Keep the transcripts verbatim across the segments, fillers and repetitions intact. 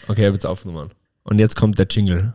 Okay, ich habe jetzt aufgenommen. Und jetzt kommt der Jingle.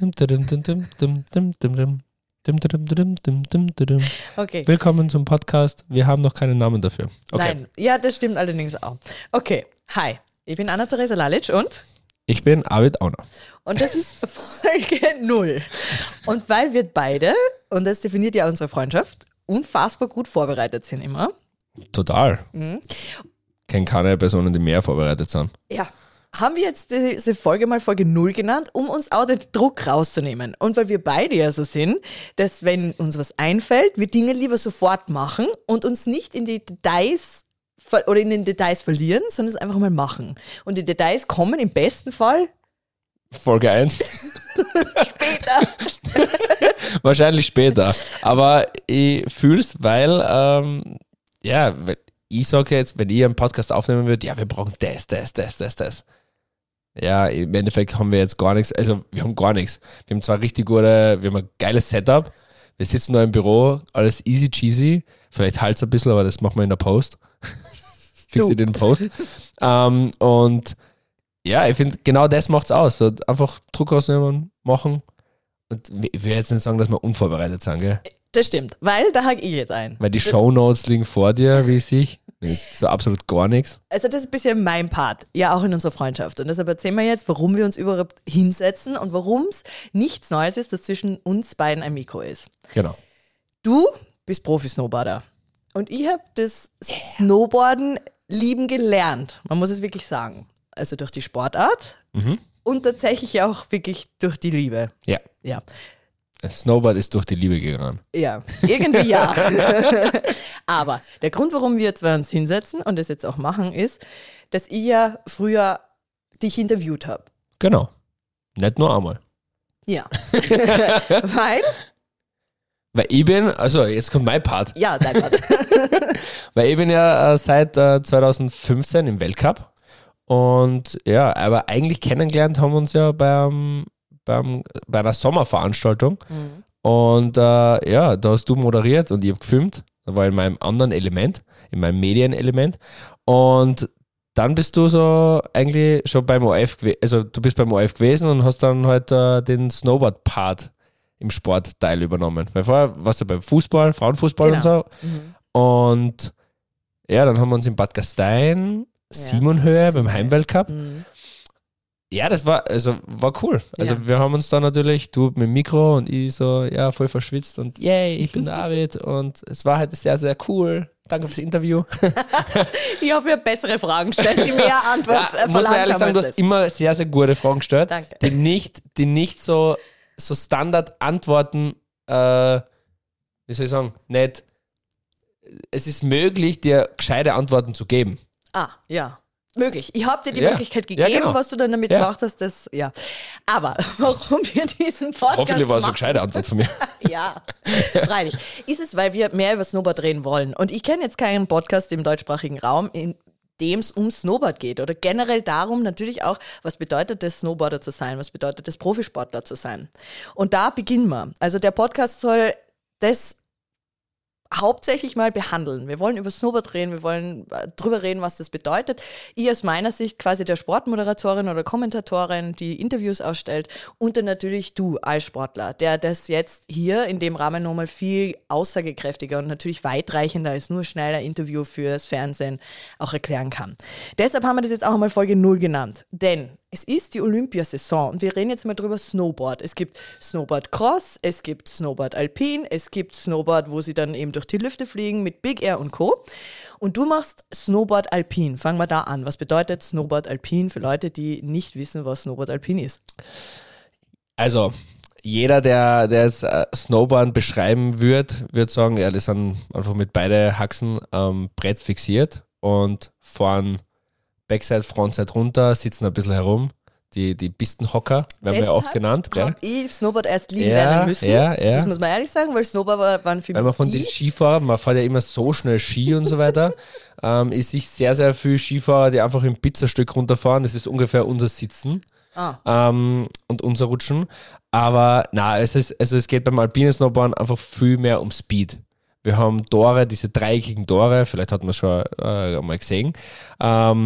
Okay. Willkommen zum Podcast. Wir haben noch keinen Namen dafür. Okay. Nein, ja, das stimmt allerdings auch. Okay, hi, ich bin Anna-Theresa Lalic und? Ich bin Arvid Auner. Und das ist Folge null. Und weil wir beide, und das definiert ja unsere Freundschaft, unfassbar gut vorbereitet sind immer. Total. Mhm. Ich kenne keine Personen, die mehr vorbereitet sind. Ja. Haben wir jetzt diese Folge mal Folge null genannt, um uns auch den Druck rauszunehmen. Und weil wir beide ja so sind, dass wenn uns was einfällt, wir Dinge lieber sofort machen und uns nicht in die Details ver- oder in den Details verlieren, sondern es einfach mal machen. Und die Details kommen im besten Fall Folge eins. später. Wahrscheinlich später. Aber ich fühle es, weil, ähm, ja, ich sage jetzt, wenn ich einen Podcast aufnehmen würde, ja, wir brauchen das, das, das, das, das. Ja, im Endeffekt haben wir jetzt gar nichts, also wir haben gar nichts. Wir haben zwar richtig gute, wir haben ein geiles Setup, wir sitzen da im Büro, alles easy cheesy, vielleicht halt es ein bisschen, aber das machen wir in der Post. Fix in den Post. ähm, und ja, ich finde, genau das macht es aus. So, einfach Druck rausnehmen, machen. Und ich will jetzt nicht sagen, dass wir unvorbereitet sind, gell? Das stimmt, weil da hake ich jetzt ein. Weil die Shownotes liegen vor dir, wie ich sehe. Nee, so absolut gar nichts. Also das ist ein bisschen mein Part, ja auch in unserer Freundschaft. Und deshalb erzählen wir jetzt, warum wir uns überhaupt hinsetzen und warum es nichts Neues ist, dass zwischen uns beiden ein Mikro ist. Genau. Du bist Profi-Snowboarder und ich habe das Snowboarden lieben gelernt. Man muss es wirklich sagen. Also durch die Sportart Mhm. und tatsächlich auch wirklich durch die Liebe. Ja. Ja. Das Snowboard ist durch die Liebe gegangen. Ja, irgendwie ja. Aber der Grund, warum wir zwei uns hinsetzen und das jetzt auch machen, ist, dass ich ja früher dich interviewt habe. Genau. Nicht nur einmal. Ja. Weil? Weil ich bin, also jetzt kommt mein Part, Ja, dein Part. weil ich bin ja äh, seit äh, zwanzig fünfzehn im Weltcup und ja, aber eigentlich kennengelernt haben wir uns ja beim, beim, bei einer Sommerveranstaltung Mhm. und äh, ja, da hast du moderiert und ich habe gefilmt, da war in meinem anderen Element, in meinem Medienelement und dann bist du so eigentlich schon beim O F gewesen, also du bist beim O F gewesen und hast dann halt äh, den Snowboard-Part im Sportteil übernommen. Weil vorher warst du beim Fußball, Frauenfußball Genau. und so. Mhm. Und ja, dann haben wir uns in Bad Gastein, Simonhöhe beim Simonhöhe. Heimweltcup. Mhm. Ja, das war, also war cool. Also Ja. wir haben uns dann natürlich, du mit dem Mikro und ich so, ja, voll verschwitzt und yay, ich bin der David und es war halt sehr, sehr cool. Danke fürs Interview. Ich hoffe, ihr habt bessere Fragen stellt, die mehr Antwort Ja, äh, muss man verlangt ehrlich haben sagen, als du hast das. immer sehr, sehr gute Fragen gestellt, Danke. die nicht, die nicht so, so Standard-Antworten, äh, wie soll ich sagen, nicht, es ist möglich, dir gescheite Antworten zu geben. Ah, ja. Möglich. Ich habe dir die Ja. Möglichkeit Ja, gegeben, genau. was du dann damit Ja. gemacht hast, das, ja. Aber warum wir diesen Podcast Hoffentlich war es eine machen, gescheite Antwort von mir. ja, freilich. Ist es, weil wir mehr über Snowboard reden wollen. Und ich kenne jetzt keinen Podcast im deutschsprachigen Raum, in dem es um Snowboard geht. Oder generell darum natürlich auch, was bedeutet es, Snowboarder zu sein? Was bedeutet es, Profisportler zu sein? Und da beginnen wir. Also der Podcast soll das hauptsächlich mal behandeln. Wir wollen über Snowboard reden, wir wollen äh, drüber reden, was das bedeutet. Ich aus meiner Sicht quasi der Sportmoderatorin oder Kommentatorin, die Interviews ausstellt und dann natürlich du als Sportler, der das jetzt hier in dem Rahmen nochmal viel aussagekräftiger und natürlich weitreichender als nur schnell ein Interview fürs Fernsehen auch erklären kann. Deshalb haben wir das jetzt auch einmal Folge null genannt, denn es ist die Olympiasaison und wir reden jetzt mal drüber Snowboard. Es gibt Snowboard Cross, es gibt Snowboard Alpin, es gibt Snowboard, wo sie dann eben durch die Lüfte fliegen mit Big Air und Co. Und du machst Snowboard Alpin. Fangen wir da an. Was bedeutet Snowboard Alpin für Leute, die nicht wissen, was Snowboard Alpin ist? Also, jeder, der, der jetzt äh, Snowboard beschreiben wird, wird sagen, ja, die sind einfach mit beide Haxen am Brett fixiert und fahren Backside, Frontside runter, sitzen ein bisschen herum. Die, die Pistenhocker werden wir ja oft genannt. Gell? Habe ich Snowboard erst lieben Ja, lernen müssen. ja, ja. Das muss man ehrlich sagen, weil Snowboard war- waren für Weil mich man von die. den Skifahrern, man fährt ja immer so schnell Ski und so weiter, ähm, ich sehe sehr, sehr viele Skifahrer, die einfach im Pizzastück runterfahren. Das ist ungefähr unser Sitzen. Ah. Ähm, und unser Rutschen. Aber na, es ist, also es geht beim alpinen Snowboarden einfach viel mehr um Speed. Wir haben Tore, diese dreieckigen Tore, vielleicht hat man es schon äh, mal gesehen. Ähm,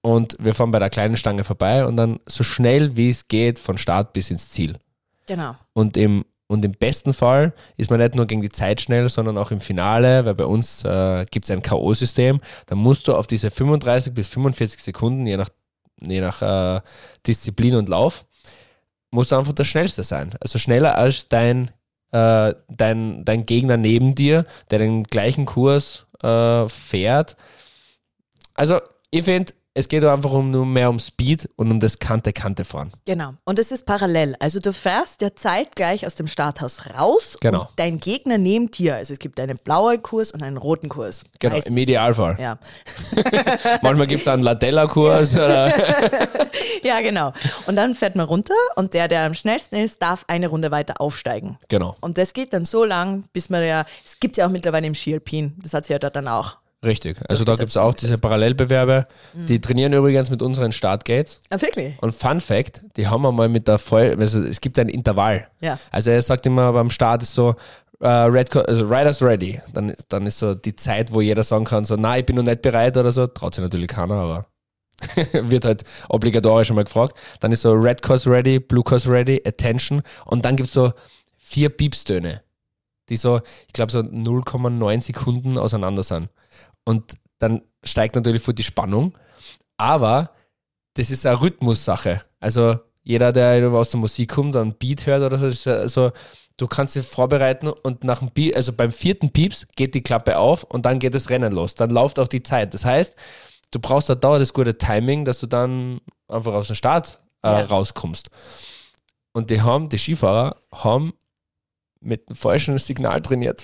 und wir fahren bei der kleinen Stange vorbei und dann so schnell wie es geht von Start bis ins Ziel. Genau. Und im, und im besten Fall ist man nicht nur gegen die Zeit schnell, sondern auch im Finale, weil bei uns äh, gibt es ein K O-System, dann musst du auf diese fünfunddreißig bis fünfundvierzig Sekunden, je nach, je nach äh, Disziplin und Lauf, musst du einfach der Schnellste sein. Also schneller als dein, äh, dein, dein Gegner neben dir, der den gleichen Kurs äh, fährt. Also ich finde, es geht einfach um, nur mehr um Speed und um das Kante-Kante fahren. Genau. Und es ist parallel. Also du fährst ja zeitgleich aus dem Starthaus raus Genau. und dein Gegner neben dir. Also es gibt einen blauen Kurs und einen roten Kurs. Genau, Meistens. im Idealfall. Ja. Manchmal gibt es einen Latella-Kurs. Oder Ja, genau. Und dann fährt man runter und der, der am schnellsten ist, darf eine Runde weiter aufsteigen. Genau, Und das geht dann so lang, bis man ja, es gibt ja auch mittlerweile im Ski Alpin, das hat sie ja dort dann auch. richtig. Also da gibt es auch diese Parallelbewerbe. Die trainieren übrigens mit unseren Startgates. Ah, wirklich? Und Fun Fact, die haben wir mal mit der Voll... Also es gibt ein Intervall. Ja. Also er sagt immer beim Start ist so, uh, Red Co- also Riders ready. Dann, dann ist so die Zeit, wo jeder sagen kann, so, nein, ich bin noch nicht bereit oder so. Traut sich natürlich keiner, aber wird halt obligatorisch einmal gefragt. Dann ist so Red Course ready, Blue Course ready, Attention. Und dann gibt es so vier Piepstöne, die so, ich glaube, so null Komma neun Sekunden auseinander sind. Und dann steigt natürlich vor die Spannung. Aber das ist eine Rhythmussache. Also jeder, der aus der Musik kommt, einen Beat hört oder so, ist also, du kannst dich vorbereiten und nach dem Beat, also beim vierten Pieps geht die Klappe auf und dann geht das Rennen los. Dann läuft auch die Zeit. Das heißt, du brauchst da dauernd das gute Timing, dass du dann einfach aus dem Start äh, Ja. rauskommst. Und die haben, die Skifahrer haben mit dem falschen Signal trainiert.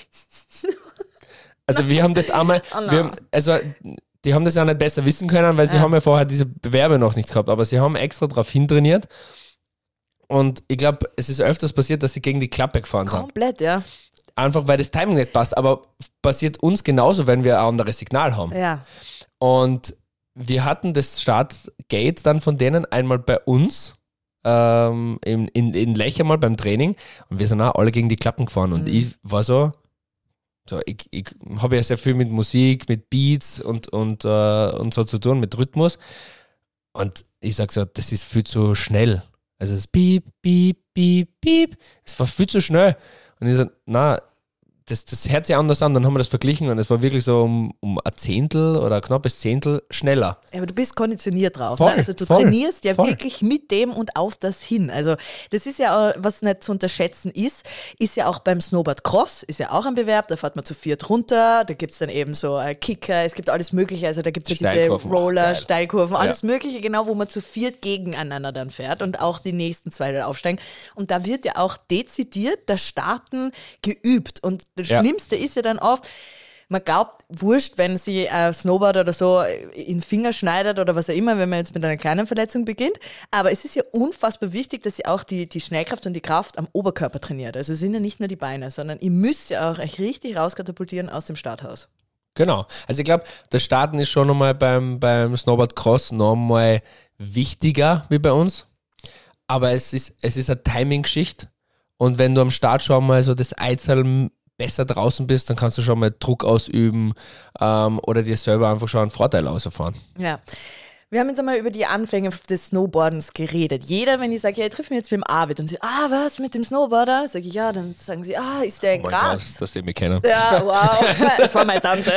Also wir haben das einmal, Oh nein. wir haben, also die haben das ja nicht besser wissen können, weil sie Ja. haben ja vorher diese Bewerbe noch nicht gehabt, aber sie haben extra darauf hintrainiert und ich glaube, es ist öfters passiert, dass sie gegen die Klappe gefahren sind. Komplett, ja. Einfach weil das Timing nicht passt, aber passiert uns genauso, wenn wir ein anderes Signal haben. Ja. Und wir hatten das Startgate dann von denen einmal bei uns ähm, in, in, in Lech einmal beim Training und wir sind auch alle gegen die Klappen gefahren und Mhm. ich war so, so ich, ich habe ja sehr viel mit Musik, mit Beats und, und, äh, und so zu tun, mit Rhythmus und ich sag so, das ist viel zu schnell. Also das Piep, Piep, Piep, Piep, es war viel zu schnell. Und ich so, na, das, das hört sich anders an. Dann haben wir das verglichen und es war wirklich so um, um ein Zehntel oder ein knappes Zehntel schneller. Ja, aber du bist konditioniert drauf. Voll, Ne? Also du voll, trainierst ja voll. wirklich mit dem und auf das hin. Also das ist ja auch, was nicht zu unterschätzen ist, ist ja auch beim Snowboard Cross, ist ja auch ein Bewerb, da fährt man zu viert runter, da gibt es dann eben so äh, Kicker, es gibt alles mögliche, also da gibt es ja diese Steilkurven, Roller, geil. Steilkurven, alles Ja. mögliche, genau, wo man zu viert gegeneinander dann fährt und auch die nächsten zwei dann aufsteigen. Und da wird ja auch dezidiert das Starten geübt. Und das Ja. Schlimmste ist ja dann oft, man glaubt, wurscht, wenn sie ein Snowboard oder so in den Finger schneidet oder was auch immer, wenn man jetzt mit einer kleinen Verletzung beginnt. Aber es ist ja unfassbar wichtig, dass ihr auch die, die Schnellkraft und die Kraft am Oberkörper trainiert. Also es sind ja nicht nur die Beine, sondern ihr müsst ja auch euch richtig rauskatapultieren aus dem Starthaus. Genau. Also ich glaube, das Starten ist schon nochmal beim, beim Snowboard Cross nochmal wichtiger wie bei uns. Aber es ist, es ist eine Timing-Geschichte. Und wenn du am Start schon mal so das Eizeln besser draußen bist, dann kannst du schon mal Druck ausüben ähm, oder dir selber einfach schon einen Vorteil auserfahren. Ja. Wir haben jetzt einmal über die Anfänge des Snowboardens geredet. Jeder, wenn ich sage, ja, ich treffe mich jetzt mit dem Arvid und sie, ah, was, mit dem Snowboarder? Sage ich, ja, dann sagen sie, ah, ist der in Oh mein Gott, Graz? dass sie mich kennen. Ja, wow, das war meine Tante.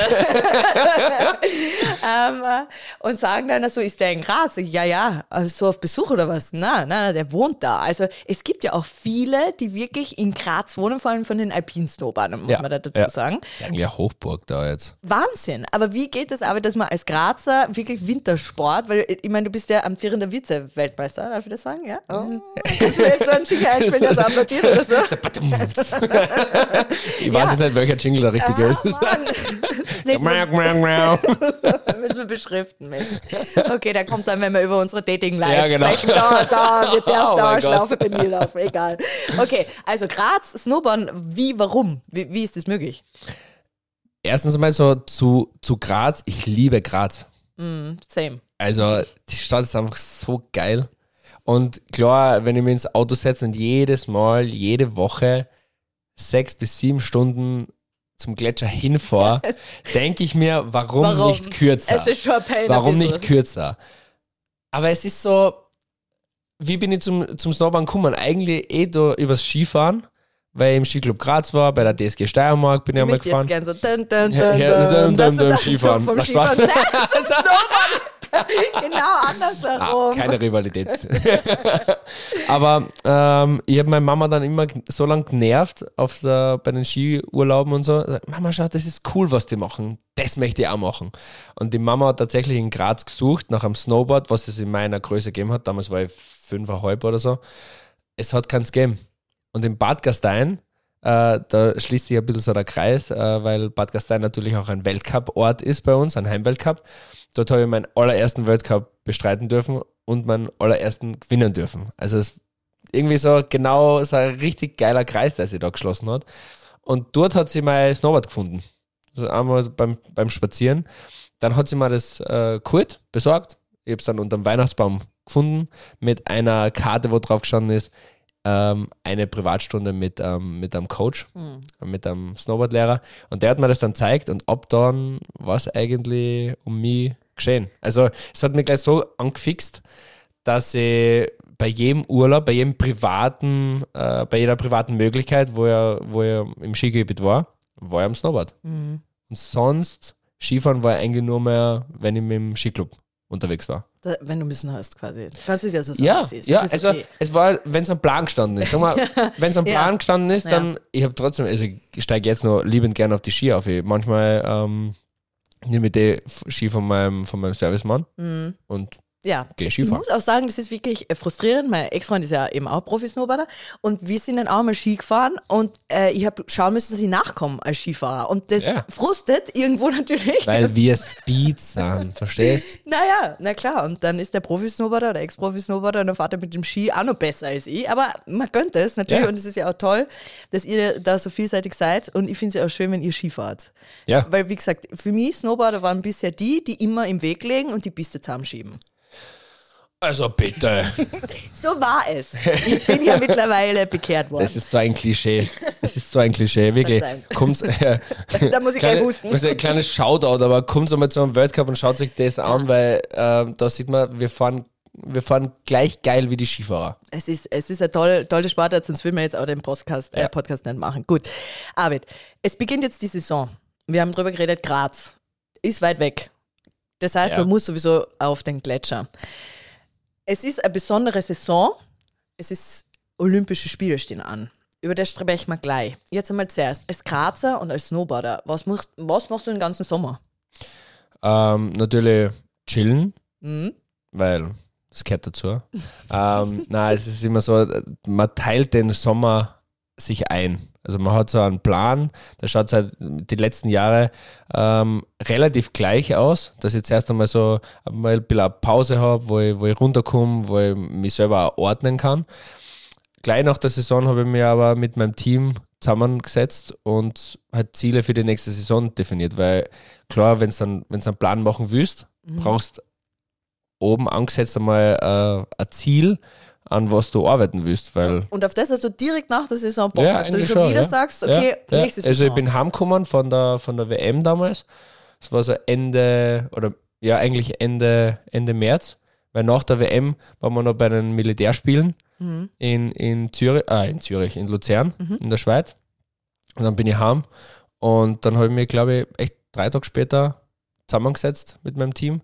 ähm, äh, und sagen dann, so ist der in Graz? Sag ich, ja, ja, also so auf Besuch oder was? Nein, nein, der wohnt da. Also es gibt ja auch viele, die wirklich in Graz wohnen, vor allem von den Alpinsnowboardern, muss Ja, man da dazu ja. sagen. Das ist eigentlich eine Hochburg da jetzt. Wahnsinn. Aber wie geht es aber, dass man als Grazer wirklich Wintersport, weil ich meine, du bist ja amtierender Vize-Weltmeister, darf ich das sagen? Ja? Oh. Kannst du jetzt so einen Jingle einspielen, der so applaudiert oder so? So, badumts. Ich weiß jetzt nicht, welcher Jingle der richtige ist. Ah, Mann. Das nächste Mal müssen wir beschriften. Mit. Okay, der kommt dann, wenn wir über unsere Dating-Live Ja, genau. sprechen. Da, da wird der auf Oh mein Dauerschlaufe bei mir laufen. Egal. Okay, also Graz, Snowboarden, wie, warum? Wie, wie ist das möglich? Erstens mal so zu, zu Graz. Ich liebe Graz. Mm, same. Also die Stadt ist einfach so geil. Und klar, wenn ich mich ins Auto setze und jedes Mal, jede Woche sechs bis sieben Stunden zum Gletscher hinfahre, denke ich mir, warum, Warum? nicht kürzer? Es ist schon ein Pain. Warum ein nicht bisschen. kürzer? Aber es ist so, wie bin ich zum, zum Snowboarden gekommen? Eigentlich eh da übers Skifahren, weil ich im Skiclub Graz war, bei der D S G Steiermark bin ich einmal gefahren. Ich möchte jetzt gerne so dun, dun, Ja, dun, ja, das dun, dun, dass dun, du dann Skifahren. so vom Na, Skifahren Spaß. nein, zum Snowboard. Genau andersherum. Ah, keine Rivalität. Aber ähm, ich habe meine Mama dann immer so lange genervt auf der, bei den Skiurlauben und so. Mama, schau, das ist cool, was die machen. Das möchte ich auch machen. Und die Mama hat tatsächlich in Graz gesucht nach einem Snowboard, was es in meiner Größe gegeben hat. Damals war ich fünfeinhalb oder so. Es hat keins gegeben. Und in Bad Gastein, äh, da schließt sich ein bisschen so der Kreis, äh, weil Bad Gastein natürlich auch ein Weltcup-Ort ist bei uns, ein Heimweltcup. Dort habe ich meinen allerersten Weltcup bestreiten dürfen und meinen allerersten gewinnen dürfen. Also es irgendwie so genau so ein richtig geiler Kreis, der sich da geschlossen hat. Und dort hat sie mein Snowboard gefunden. Also einmal beim, beim Spazieren. Dann hat sie mir das äh, geholt, besorgt. Ich habe es dann unter dem Weihnachtsbaum gefunden mit einer Karte, wo drauf gestanden ist, ähm, eine Privatstunde mit, ähm, mit einem Coach, mhm. mit einem Snowboardlehrer. Und der hat mir das dann gezeigt und ab dann war es eigentlich um mich geschehen. Also es hat mich gleich so angefixt, dass ich bei jedem Urlaub, bei jedem privaten, äh, bei jeder privaten Möglichkeit, wo er, wo er im Skigebiet war, war er am Snowboard. Mhm. Und sonst, Skifahren war eigentlich nur mehr, wenn ich mit dem Skiclub unterwegs war. Da, wenn du müssen hast, quasi. Das ist ja so sagen, ja, es ist. ja, ist also okay. es war, wenn es am Plan gestanden ist. Sag mal, wenn es am Plan ja. gestanden ist, dann, ja. ich habe trotzdem, also ich steige jetzt noch liebend gerne auf die Ski auf. Ich, manchmal ähm, nehme ich die Ski von meinem, von meinem Servicemann mhm. und ja, gehe Skifahren. Ich muss auch sagen, das ist wirklich frustrierend. Mein Ex-Freund ist ja eben auch Profi-Snowboarder und wir sind dann auch mal Ski gefahren und äh, ich habe schauen müssen, dass ich nachkomme als Skifahrer und das ja. frustet irgendwo natürlich. Weil wir Speed sind, verstehst? Naja, na klar und dann ist der Profi-Snowboarder oder Ex-Profi-Snowboarder und der Vater mit dem Ski auch noch besser als ich, aber man gönnt es natürlich ja. und es ist ja auch toll, dass ihr da so vielseitig seid und ich finde es ja auch schön, wenn ihr Ski fahrt. Ja. Weil wie gesagt, für mich Snowboarder waren bisher die, die immer im Weg legen und die Piste zusammenschieben. Also bitte. So war es. Ich bin ja mittlerweile bekehrt worden. Das ist so ein Klischee. Das ist so ein Klischee, wirklich. Kommt's, äh, da muss ich kleine, gleich husten. Ein kleines Shoutout, aber kommt einmal zu einem Weltcup und schaut sich das an, weil äh, da sieht man, wir fahren, wir fahren gleich geil wie die Skifahrer. Es ist, es ist ein toll, toller Sportart, sonst will man jetzt auch den Podcast, äh, Podcast nicht machen. Gut, Arvid, es beginnt jetzt die Saison. Wir haben drüber geredet, Graz ist weit weg. Das heißt, ja. man muss sowieso auf den Gletscher. Es ist eine besondere Saison. Es ist Olympische Spiele stehen an. Über das sprechen wir gleich. Jetzt einmal zuerst. Als Grazer und als Snowboarder, was machst, was machst du den ganzen Sommer? Ähm, natürlich chillen, mhm. weil das gehört dazu. ähm, nein, es ist immer so, man teilt den Sommer sich ein. Also man hat so einen Plan, der schaut seit die letzten Jahre ähm, relativ gleich aus, dass ich jetzt erst einmal so mal ein bisschen eine Pause habe, wo ich, wo ich runterkomme, wo ich mich selber auch ordnen kann. Gleich nach der Saison habe ich mich aber mit meinem Team zusammengesetzt und halt Ziele für die nächste Saison definiert, weil klar, wenn du dann, wenn's einen Plan machen willst, mhm. brauchst oben angesetzt einmal äh, ein Ziel, an was du arbeiten willst, weil... Und auf das hast du direkt nach der Saison Bock, ja, dass du schon, schon wieder ja. sagst, okay, ja, ja. nächste Saison. Also ich bin heimgekommen von der, von der W M damals, das war so Ende, oder ja eigentlich Ende, Ende März, weil nach der W M waren wir noch bei den Militärspielen mhm. in, in Zürich, ah, in Zürich, in Luzern, mhm. in der Schweiz. Und dann bin ich heim und dann habe ich mich, glaube ich, echt drei Tage später zusammengesetzt mit meinem Team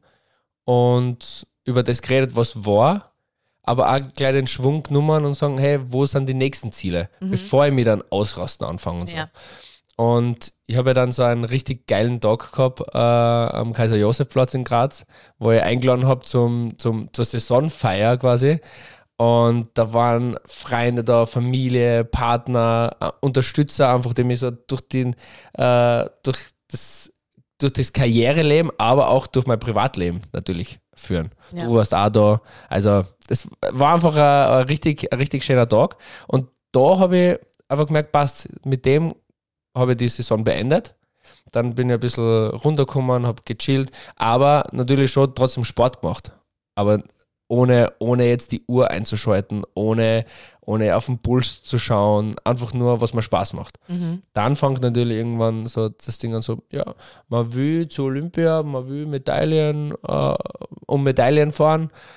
und über das geredet, was war, aber auch gleich den Schwung genommen und sagen, hey, wo sind die nächsten Ziele, mhm. bevor ich mich dann ausrasten anfange und so. Ja. Und ich habe ja dann so einen richtig geilen Tag gehabt äh, am Kaiser-Josef-Platz in Graz, wo ich eingeladen habe zum, zum, zur Saisonfeier quasi. Und da waren Freunde da, Familie, Partner, Unterstützer, einfach die mich so durch, den, äh, durch, das, durch das Karriereleben, aber auch durch mein Privatleben natürlich führen. Ja. Du warst auch da. Also das war einfach ein, ein, richtig, ein richtig schöner Tag. Und da habe ich einfach gemerkt, passt, mit dem habe ich die Saison beendet. Dann bin ich ein bisschen runtergekommen, habe gechillt, aber natürlich schon trotzdem Sport gemacht. Aber ohne, ohne jetzt die Uhr einzuschalten, ohne, ohne auf den Puls zu schauen, einfach nur, was mir Spaß macht. Mhm. Dann fängt natürlich irgendwann so das Ding an so, ja, man will zu Olympia, man will Medaillen, äh, um Medaillen fahren,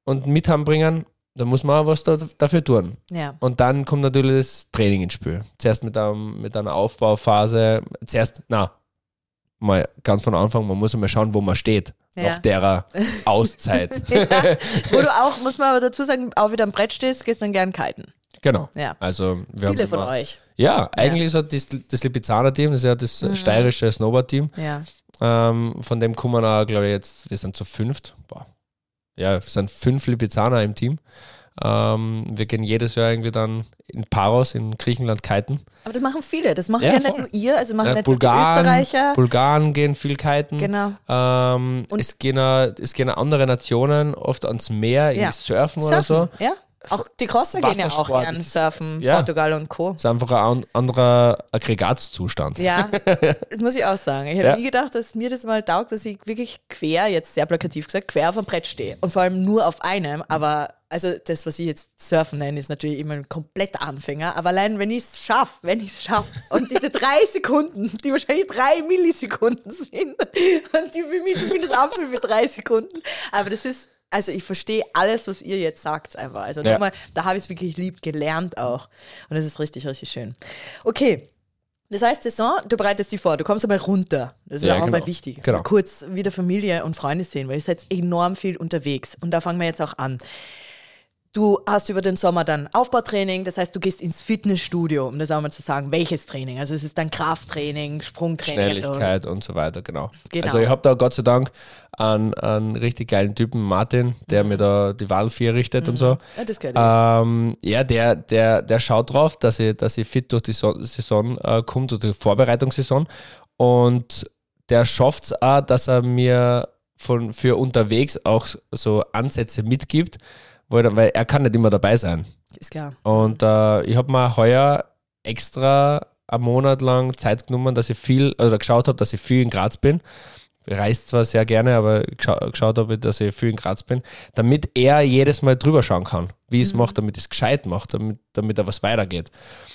und mit heimbringen, da muss man auch was da, dafür tun. Ja. Und dann kommt natürlich das Training ins Spiel. Zuerst mit, einem, mit einer Aufbauphase, zuerst, na, mal ganz von Anfang, man muss mal schauen, wo man steht, Ja. auf der Auszeit. ja. Wo du auch, muss man aber dazu sagen, auch wieder am Brett stehst, gehst dann gern kiten. Genau. Ja. Also, wir Viele haben von immer, euch. Ja, eigentlich ist das, das Lipizzaner-Team, das ist ja das Mhm. steirische Snowboard-Team. Ja. Ähm, von dem kommen auch, glaube ich, jetzt, wir sind zu fünft. Boah. Ja, wir sind fünf Lipizzaner im Team. Ähm, wir gehen jedes Jahr irgendwie dann in Paros in Griechenland kiten. Aber das machen viele. Das machen Ja, ja, nicht voll. nur ihr, also machen Ja, nicht nur die Bulgaren, Österreicher. Bulgaren gehen viel kiten. Genau. Ähm, Und- es, gehen, auch- es gehen auch andere Nationen oft ans Meer, irgendwie Ja. surfen, oder so. Surfen, ja. Auch die Crosser gehen ja auch Wassersport gern ist- surfen, ja. Portugal und Co. Das ist einfach ein an- anderer Aggregatzustand. Ja, das muss ich auch sagen. Ich habe Ja. nie gedacht, dass mir das mal taugt, dass ich wirklich quer, jetzt sehr plakativ gesagt, quer auf dem Brett stehe. Und vor allem nur auf einem, aber also das, was ich jetzt Surfen nenne, ist natürlich immer ein kompletter Anfänger. Aber allein, wenn ich es schaffe, wenn ich es schaffe und diese drei Sekunden, die wahrscheinlich drei Millisekunden sind und die für mich zumindest anfühlen für drei Sekunden, aber das ist, also ich verstehe alles, was ihr jetzt sagt einfach. Also Ja. nochmal, da habe ich es wirklich lieb gelernt auch. Und das ist richtig, richtig schön. Okay. Das heißt, Saison, du bereitest die vor, du kommst einmal runter. Das ist Ja, ja, auch genau. mal wichtig. Genau. Kurz wieder Familie und Freunde sehen, weil ihr seid enorm viel unterwegs. Und da fangen wir jetzt auch an. Du hast über den Sommer dann Aufbautraining, das heißt, du gehst ins Fitnessstudio, um das auch mal zu sagen, welches Training. Also es ist dann Krafttraining, Sprungtraining. Schnelligkeit und so weiter, genau. Genau. Also ich habe da Gott sei Dank einen, einen richtig geilen Typen, Martin, der mir da die Wahl vier richtet und so. Also, ja, das gehört ja. Ähm, ja, der, der, der schaut drauf, dass ich, dass ich fit durch die so Saison äh, komme, durch die Vorbereitungssaison. Und der schafft es auch, dass er mir von, für unterwegs auch so Ansätze mitgibt, weil, weil er kann nicht immer dabei sein. Ist klar. Und äh, ich habe mir heuer extra einen Monat lang Zeit genommen, dass ich viel, oder geschaut habe, dass ich viel in Graz bin. Ich reise zwar sehr gerne, aber gescha- geschaut habe, dass ich viel in Graz bin, damit er jedes Mal drüber schauen kann, wie ich es mache, damit ich es gescheit mache, damit, damit da was weitergeht.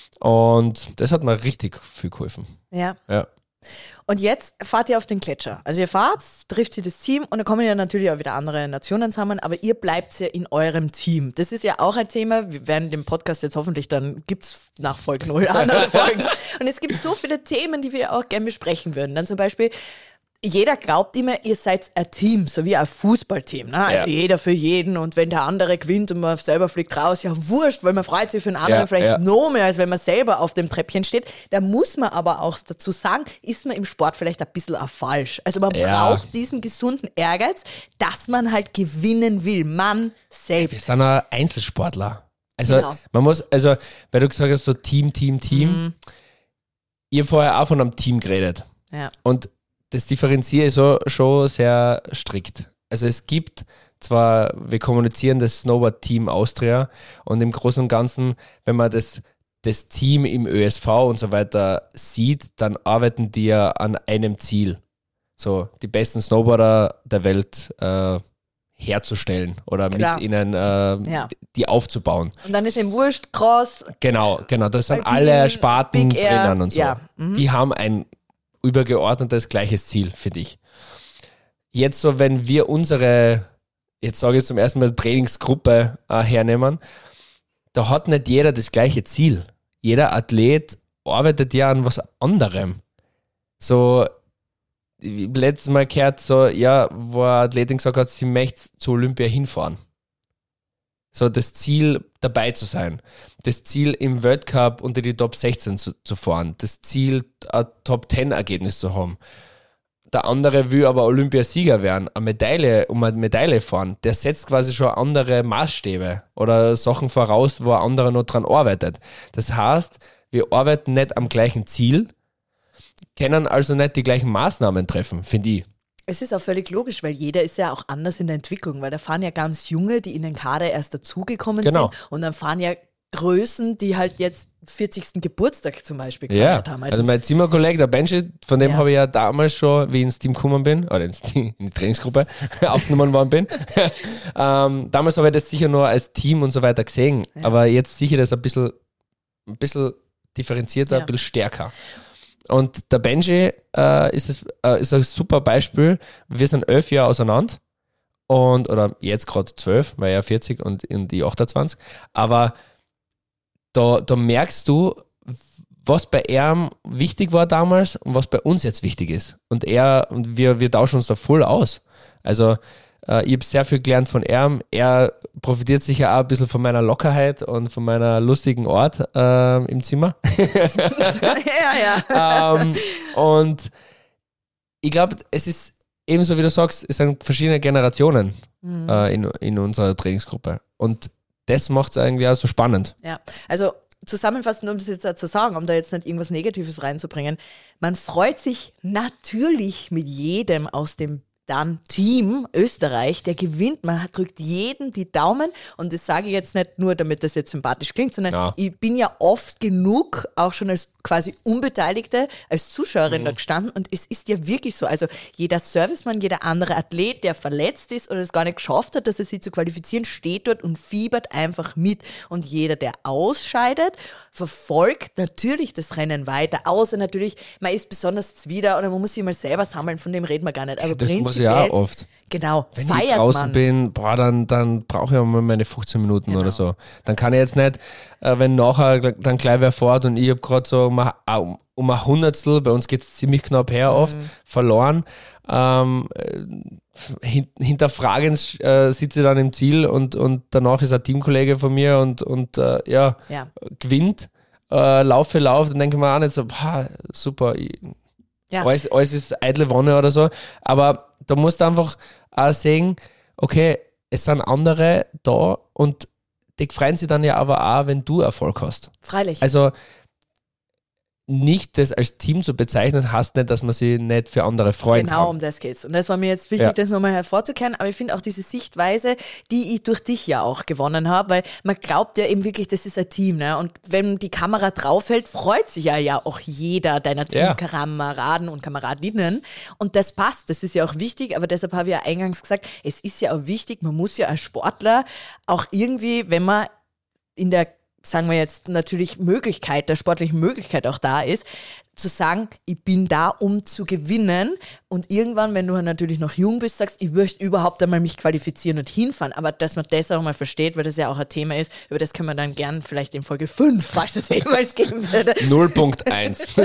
Und das hat mir richtig viel geholfen. Ja. Ja. Und jetzt fahrt ihr auf den Gletscher. Also ihr fahrt, trifft ihr das Team und dann kommen ja natürlich auch wieder andere Nationen zusammen, aber ihr bleibt ja in eurem Team. Das ist ja auch ein Thema, wir werden den Podcast jetzt hoffentlich, dann gibt es nach Folge null andere Folgen. Und es gibt so viele Themen, die wir auch gerne besprechen würden. Dann zum Beispiel, jeder glaubt immer, ihr seid ein Team, so wie ein Fußballteam. Ne? Also Ja. jeder für jeden und wenn der andere gewinnt und man selber fliegt raus, ja wurscht, weil man freut sich für den anderen Ja, vielleicht ja. noch mehr, als wenn man selber auf dem Treppchen steht. Da muss man aber auch dazu sagen, ist man im Sport vielleicht ein bisschen auch falsch. Also man Ja. braucht diesen gesunden Ehrgeiz, dass man halt gewinnen will. Man Wir selbst. sind auch Einzelsportler. Also Genau. man muss, also weil du gesagt hast, so Team, Team, Team. Ich habe vorher auch von einem Team geredet. Ja. Und das differenziere ich so, schon sehr strikt. Also es gibt zwar, wir kommunizieren das Snowboard-Team Austria und im Großen und Ganzen, wenn man das, das Team im ÖSV und so weiter sieht, dann arbeiten die ja an einem Ziel. So die besten Snowboarder der Welt äh, herzustellen oder Klar. mit ihnen äh, Ja. die aufzubauen. Und dann ist eben wurscht, Cross, Genau, genau. Das sind Alpin, alle Sparten Big Air, drinnen und so. ja, mhm. Die haben ein übergeordnetes gleiches Ziel, finde ich. Jetzt so, wenn wir unsere, jetzt sage ich zum ersten Mal Trainingsgruppe äh, hernehmen, da hat nicht jeder das gleiche Ziel. Jeder Athlet arbeitet ja an was anderem. So, ich hab letztes Mal gehört, so, ja, wo eine Athletin gesagt hat, sie möchte zu Olympia hinfahren. So das Ziel, dabei zu sein. Das Ziel, im Weltcup unter die Top sechzehn zu, zu fahren. Das Ziel, ein Top zehn Ergebnis zu haben. Der andere will aber Olympiasieger werden, eine Medaille, um eine Medaille fahren. Der setzt quasi schon andere Maßstäbe oder Sachen voraus, wo ein anderer noch dran arbeitet. Das heißt, wir arbeiten nicht am gleichen Ziel, können also nicht die gleichen Maßnahmen treffen, finde ich. es ist auch völlig logisch, weil jeder ist ja auch anders in der Entwicklung, weil da fahren ja ganz Junge, die in den Kader erst dazugekommen Genau. sind und dann fahren ja Größen, die halt jetzt vierzigsten Geburtstag zum Beispiel Ja, gefeiert haben. also mein Zimmerkollege, der Benji, von dem Ja. habe ich ja damals schon, wie ich ins Team gekommen bin, oder ins Team, in die Trainingsgruppe aufgenommen worden bin, ähm, damals habe ich das sicher nur als Team und so weiter gesehen, Ja. aber jetzt sicher das ein bisschen, ein bisschen differenzierter, Ja. ein bisschen stärker. Und der Benji äh, ist, es, äh, ist ein super Beispiel. Wir sind elf Jahre auseinander Und, oder jetzt gerade zwölf, weil er vierzig und, und ich achtundzwanzig. Aber da, da merkst du, was bei ihm wichtig war damals und was bei uns jetzt wichtig ist. Und er, und wir, wir tauschen uns da voll aus. Also äh, ich habe sehr viel gelernt von ihm. Er profitiert sicher auch ein bisschen von meiner Lockerheit und von meiner lustigen Art äh, im Zimmer. ja, ja. ähm, und ich glaube, es ist ebenso, wie du sagst, es sind verschiedene Generationen mhm. äh, in, in unserer Trainingsgruppe. Und das macht es irgendwie auch so spannend. Ja, also zusammenfassend, um das jetzt zu sagen, um da jetzt nicht irgendwas Negatives reinzubringen, man freut sich natürlich mit jedem aus dem dann Team Österreich, der gewinnt, man drückt jedem die Daumen und das sage ich jetzt nicht nur, damit das jetzt sympathisch klingt, sondern ja. ich bin ja oft genug auch schon als quasi Unbeteiligte, als Zuschauerin mhm. da gestanden und es ist ja wirklich so, also jeder Servicemann, jeder andere Athlet, der verletzt ist oder es gar nicht geschafft hat, dass er sich zu qualifizieren, steht dort und fiebert einfach mit und jeder, der ausscheidet, verfolgt natürlich das Rennen weiter, außer natürlich, man ist besonders zwider oder man muss sich mal selber sammeln, von dem reden wir gar nicht, aber das muss ich ja oft. Genau, wenn feiert ich draußen man. bin, boah, dann, dann brauche ich auch mal meine fünfzehn Minuten Genau. oder so. Dann kann ich jetzt nicht, äh, wenn nachher dann gleich wer fährt und ich habe gerade so um, ein- um ein Hundertstel, bei uns geht es ziemlich knapp her oft, Mhm. verloren. Ähm, äh, hin, hinterfragend äh, sitze ich dann im Ziel und, und danach ist ein Teamkollege von mir und, und äh, ja, Ja. gewinnt, äh, Lauf für Lauf, dann denke ich mir auch nicht so, boah, super, ich, Ja. alles, alles ist eitle Wonne oder so, aber da musst du einfach auch sehen, okay, es sind andere da und die freuen sich dann ja aber auch, wenn du Erfolg hast. Freilich. Also nicht das als Team zu bezeichnen, heißt nicht, dass man sich nicht für andere freuen Genau, kann. um das geht's. Und das war mir jetzt wichtig, Ja. das nochmal hervorzukehren. Aber ich finde auch diese Sichtweise, die ich durch dich ja auch gewonnen habe, weil man glaubt ja eben wirklich, das ist ein Team. Ne? Und wenn die Kamera draufhält, freut sich ja, ja auch jeder deiner Ja. Teamkameraden und Kameradinnen. Und das passt, das ist ja auch wichtig. Aber deshalb habe ich ja eingangs gesagt, es ist ja auch wichtig, man muss ja als Sportler auch irgendwie, wenn man in der, sagen wir jetzt natürlich Möglichkeit, der sportlichen Möglichkeit auch da ist, zu sagen, ich bin da, um zu gewinnen und irgendwann, wenn du natürlich noch jung bist, sagst, ich möchte überhaupt einmal mich qualifizieren und hinfahren, aber dass man das auch mal versteht, weil das ja auch ein Thema ist, über das können wir dann gern vielleicht in Folge fünf, falls es jemals geben würde, null Punkt eins.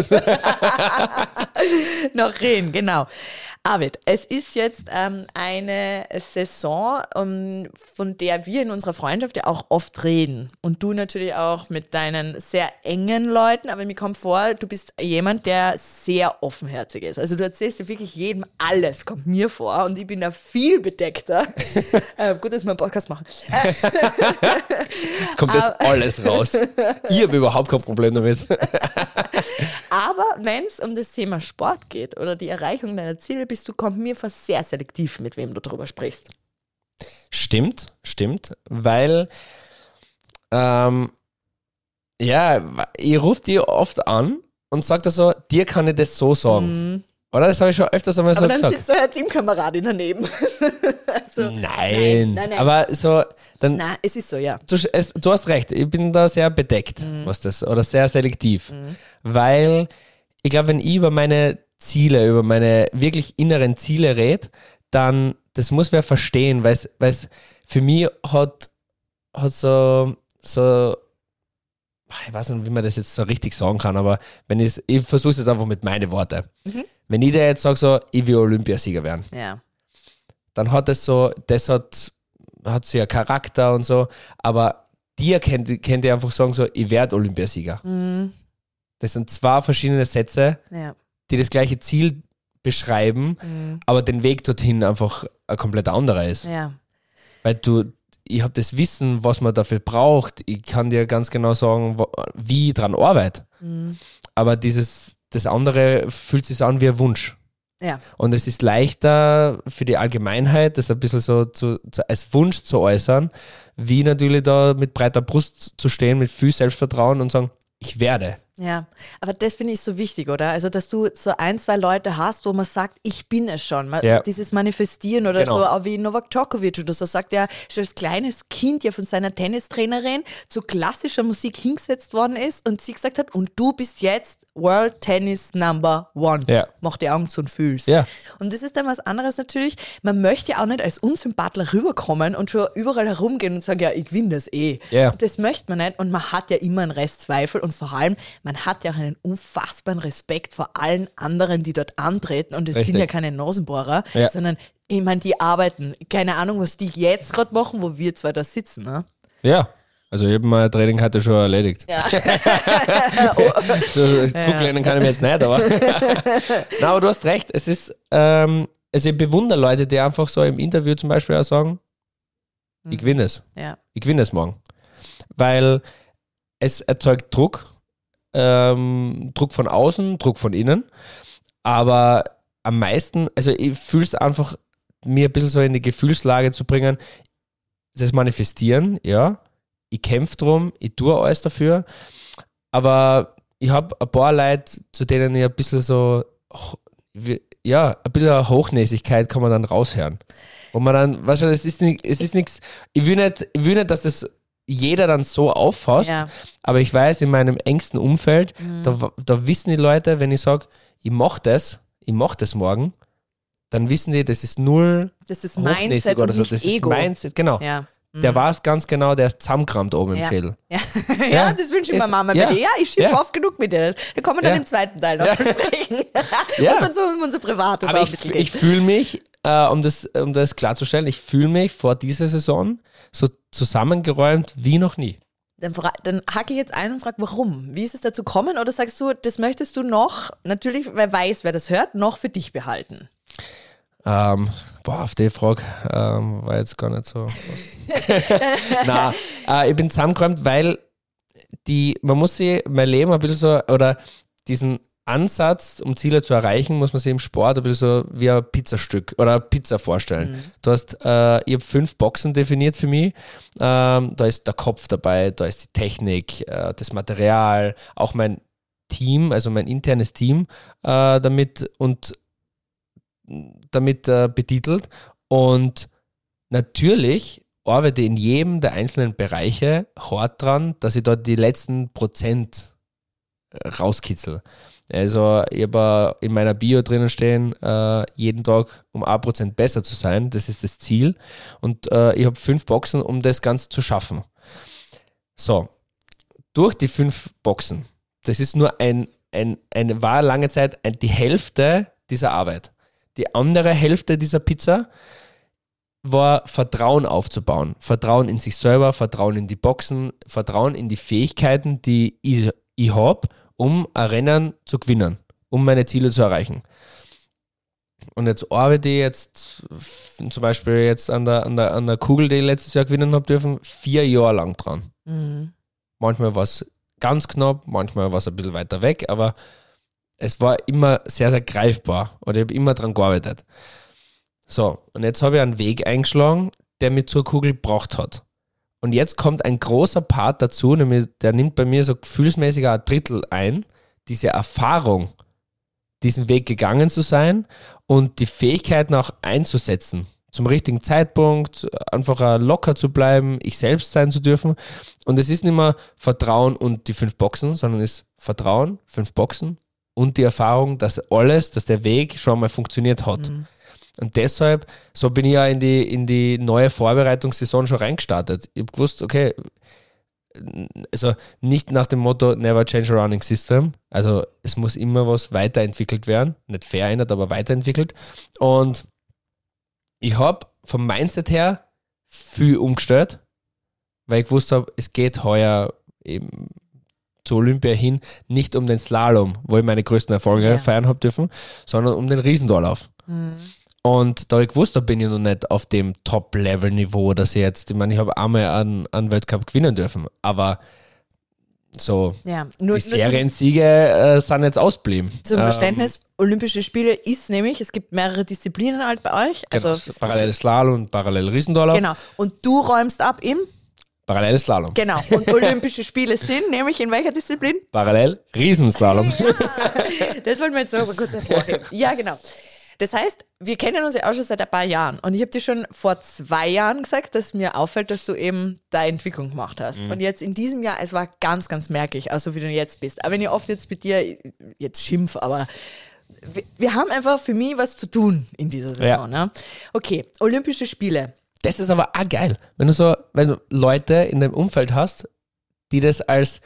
noch reden, genau. Arvid, es ist jetzt ähm, eine Saison, um, von der wir in unserer Freundschaft ja auch oft reden. Und du natürlich auch mit deinen sehr engen Leuten, aber mir kommt vor, du bist jemand, der sehr offenherzig ist. Also du erzählst dir wirklich jedem alles, kommt mir vor. Und ich bin da viel bedeckter. äh, gut, dass wir einen Podcast machen. Kommt jetzt alles raus. Ich habe überhaupt kein Problem damit. Aber wenn es um das Thema Sport geht oder die Erreichung deiner Ziele, bist du, kommt mir vor, sehr selektiv, mit wem du darüber sprichst. Stimmt, stimmt, weil ähm, ja, ich rufe die oft an und sage da so, dir kann ich das so sagen. Mm. Oder? Das habe ich schon öfters einmal so Aber dann gesagt. sitzt da eine Teamkameradin daneben. also, Nein, nein, nein, nein. aber so, dann, Na, es ist so, ja. du, es, du hast recht, ich bin da sehr bedeckt, Mhm. was das, oder sehr selektiv, weil ich glaube, wenn ich über meine Ziele, über meine wirklich inneren Ziele rede, dann, das muss wer verstehen, weil es für mich hat, hat so, so, ich weiß nicht, wie man das jetzt so richtig sagen kann, aber wenn ich, ich versuche es jetzt einfach mit meinen Worten. Mhm. Wenn ich dir jetzt sage, so, ich will Olympiasieger werden, Ja. dann hat das so, das hat, hat so ja Charakter und so, aber dir kennt, kennt ihr einfach sagen, so, ich werde Olympiasieger. Mhm. Das sind zwei verschiedene Sätze, Ja. die das gleiche Ziel beschreiben, Mhm. aber den Weg dorthin einfach ein komplett anderer ist. Ja. Weil du, ich habe das Wissen, was man dafür braucht, ich kann dir ganz genau sagen, wo, wie ich dran arbeite. Mhm. Aber dieses, das andere fühlt sich so an wie ein Wunsch. Ja. Und es ist leichter für die Allgemeinheit, das ein bisschen so zu, zu, als Wunsch zu äußern, wie natürlich da mit breiter Brust zu stehen, mit viel Selbstvertrauen und sagen, ich werde. Ja, aber das finde ich so wichtig, oder? Also, dass du so ein, zwei Leute hast, wo man sagt, ich bin es schon. Man, Ja. Dieses Manifestieren oder Genau. so, auch wie Novak Djokovic oder so, sagt er, schon als kleines Kind ja von seiner Tennistrainerin zu klassischer Musik hingesetzt worden ist und sie gesagt hat, und du bist jetzt World Tennis Number One. Ja. Mach die Augen zu und fühlst. Ja. Und das ist dann was anderes natürlich. Man möchte ja auch nicht als Unsympathler rüberkommen und schon überall herumgehen und sagen, ja, ich gewinne das eh. Ja. Das möchte man nicht und man hat ja immer einen Restzweifel und vor allem, man hat ja auch einen unfassbaren Respekt vor allen anderen, die dort antreten und es Richtig. sind ja keine Nasenbohrer, Ja. sondern ich meine, die arbeiten. Keine Ahnung, was die jetzt gerade machen, wo wir zwei da sitzen. Ne? Ja. Also ich habe mein Training heute schon erledigt. Ja. So, zurücklehnen kann ich mir jetzt nicht, aber. Nein, aber du hast recht. Es ist, ähm, also ich bewundere Leute, die einfach so im Interview zum Beispiel auch sagen, ich gewinne es. Ja. Ich gewinne es morgen. Weil es erzeugt Druck, ähm, Druck von außen, Druck von innen. Aber am meisten, also ich fühle es einfach, mir ein bisschen so in die Gefühlslage zu bringen, das Manifestieren, ja. Ich kämpfe drum, ich tue alles dafür, aber ich habe ein paar Leute, zu denen ich ein bisschen so, ja, ein bisschen Hochnäsigkeit kann man dann raushören. Wo man dann, weißt du, es ist nicht, es ist nichts, ich will nicht, ich will nicht, dass das jeder dann so auffasst, Ja. aber ich weiß, in meinem engsten Umfeld, da, da wissen die Leute, wenn ich sage, ich mache das, ich mache das morgen, dann wissen die, das ist null Das ist hochnäsig Mindset oder und so. nicht Das Ego. ist Mindset, genau. Ja. Der war es ganz genau, der ist zusammengekramt oben Ja. im Schädel. Ja. ja, Ja. das wünsche ich Es- meiner Mama ja. bei dir. Ja, ich schimpfe Ja. oft genug mit dir. Da kommen wir dann Ja. im zweiten Teil noch zu sprechen. Ja. Was dann so um unser Privates Aber auch ein ich, bisschen ich geht. fühle mich, äh, um, das, um das klarzustellen, ich fühle mich vor dieser Saison so zusammengeräumt wie noch nie. Dann, fra- dann hacke ich jetzt ein und frage, warum? Wie ist es dazu gekommen? Oder sagst du, das möchtest du noch, natürlich, wer weiß, wer das hört, noch für dich behalten? Ähm, boah, auf die Frage ähm, war jetzt gar nicht so. Nein, äh, ich bin zusammengeräumt, weil die, man muss sich mein Leben ein bisschen so, oder diesen Ansatz, um Ziele zu erreichen, muss man sich im Sport ein bisschen so wie ein Pizzastück oder eine Pizza vorstellen. Mhm. Du hast, äh, ich habe fünf Boxen definiert für mich. Ähm, da ist der Kopf dabei, da ist die Technik, äh, das Material, auch mein Team, also mein internes Team äh, damit und damit äh, betitelt. Und natürlich arbeite ich in jedem der einzelnen Bereiche hart dran, dass ich dort die letzten Prozent äh, rauskitzel. Also ich habe in meiner Bio drinnen stehen, äh, jeden Tag um ein Prozent besser zu sein. Das ist das Ziel. Und äh, ich habe fünf Boxen, um das Ganze zu schaffen. So, durch die fünf Boxen, das ist nur ein, ein, eine, war lange Zeit ein, die Hälfte dieser Arbeit. Die andere Hälfte dieser Pizza war Vertrauen aufzubauen. Vertrauen in sich selber, Vertrauen in die Boxen, Vertrauen in die Fähigkeiten, die ich, ich habe, um ein Rennen zu gewinnen, um meine Ziele zu erreichen. Und jetzt arbeite ich jetzt f- zum Beispiel jetzt an der, an der, an der Kugel, die ich letztes Jahr gewinnen habe dürfen, vier Jahre lang dran. Mhm. Manchmal war es ganz knapp, manchmal war es ein bisschen weiter weg, aber es war immer sehr, sehr greifbar und ich habe immer dran gearbeitet. So, und jetzt habe ich einen Weg eingeschlagen, der mich zur Kugel gebracht hat. Und jetzt kommt ein großer Part dazu, nämlich der nimmt bei mir so gefühlsmäßig ein Drittel ein, diese Erfahrung, diesen Weg gegangen zu sein und die Fähigkeiten auch einzusetzen. Zum richtigen Zeitpunkt, einfach auch locker zu bleiben, ich selbst sein zu dürfen. Und es ist nicht mehr Vertrauen und die fünf Boxen, sondern es ist Vertrauen, fünf Boxen und die Erfahrung, dass alles, dass der Weg schon mal funktioniert hat. Mhm. Und deshalb, so bin ich ja in die, in die neue Vorbereitungssaison schon reingestartet. Ich habe gewusst, okay, also nicht nach dem Motto Never change a running system. Also es muss immer was weiterentwickelt werden. Nicht verändert, aber weiterentwickelt. Und ich habe vom Mindset her viel umgestellt, weil ich gewusst habe, es geht heuer eben zu Olympia hin nicht um den Slalom, wo ich meine größten Erfolge Ja. feiern habe dürfen, sondern um den Riesendorlauf. Mhm. Und da habe ich gewusst, da bin ich noch nicht auf dem Top-Level-Niveau, dass ich jetzt, ich meine, ich habe einmal einen, einen Weltcup gewinnen dürfen, aber so Ja, nur, die nur zum, Seriensiege äh, sind jetzt ausblieben. zum Ähm, Verständnis, Olympische Spiele ist nämlich, es gibt mehrere Disziplinen halt bei euch. Genau, Also, parallel Slalom und parallel Riesendorlauf. genau. Und du räumst ab im Parallelslalom. Genau. Und Olympische Spiele sind nämlich in welcher Disziplin? Parallel Riesenslalom. Das wollen wir jetzt noch mal kurz hervorheben. Ja, genau. Das heißt, wir kennen uns ja auch schon seit ein paar Jahren. Und ich habe dir schon vor zwei Jahren gesagt, dass mir auffällt, dass du eben da Entwicklung gemacht hast. Mhm. Und jetzt in diesem Jahr, es war ganz, ganz merklich, also wie du jetzt bist. Aber wenn ich oft jetzt mit dir jetzt schimpf, aber wir, wir haben einfach für mich was zu tun in dieser Saison. Ja. Ne? Okay, Olympische Spiele. Das ist aber auch geil, wenn du so, wenn du Leute in deinem Umfeld hast, die das als,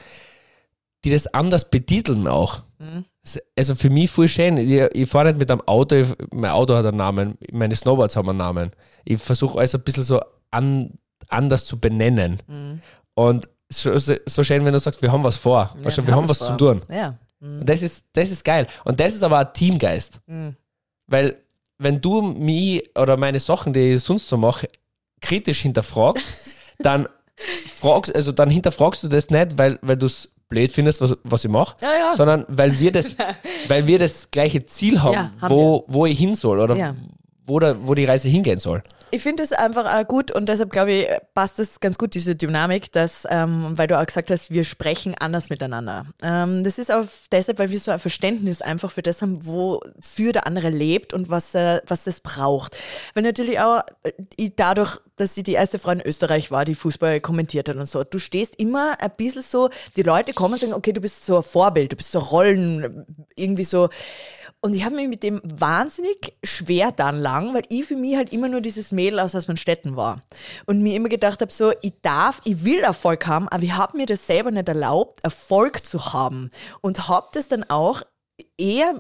die das anders betiteln auch. Mhm. Also für mich voll schön. Ich, ich fahre nicht mit einem Auto, ich, mein Auto hat einen Namen, meine Snowboards haben einen Namen. Ich versuche alles ein bisschen so an, anders zu benennen. Mhm. Und so, so schön, wenn du sagst, wir haben was vor. Ja, wir, wir haben was vor. Zu tun. Ja. Mhm. Und das ist, das ist geil. Und das ist aber ein Teamgeist. Mhm. Weil wenn du mich oder meine Sachen, die ich sonst so mache, kritisch hinterfragst, dann fragst, also dann hinterfragst du das nicht, weil, weil du es blöd findest, was, was ich mache, ja, ja. sondern weil wir das, weil wir das gleiche Ziel haben, ja, haben wo, wo ich hin soll oder ja. wo, da, wo die Reise hingehen soll. Ich finde es einfach auch gut und deshalb glaube ich, passt das ganz gut, diese Dynamik, dass, ähm, weil du auch gesagt hast, wir sprechen anders miteinander. Ähm, das ist auch deshalb, weil wir so ein Verständnis einfach für das haben, wofür der andere lebt und was, äh, was das braucht. Weil natürlich auch ich, dadurch, dass ich die erste Frau in Österreich war, die Fußball kommentiert hat und so, du stehst immer ein bisschen so, die Leute kommen und sagen, okay, du bist so ein Vorbild, du bist so Rollen, irgendwie so. Und ich habe mich mit dem wahnsinnig schwer dann lang, weil ich für mich halt immer nur dieses Mädel aus Hausmannstetten war. Und mir immer gedacht habe, so, ich darf, ich will Erfolg haben, aber ich habe mir das selber nicht erlaubt, Erfolg zu haben. Und habe das dann auch eher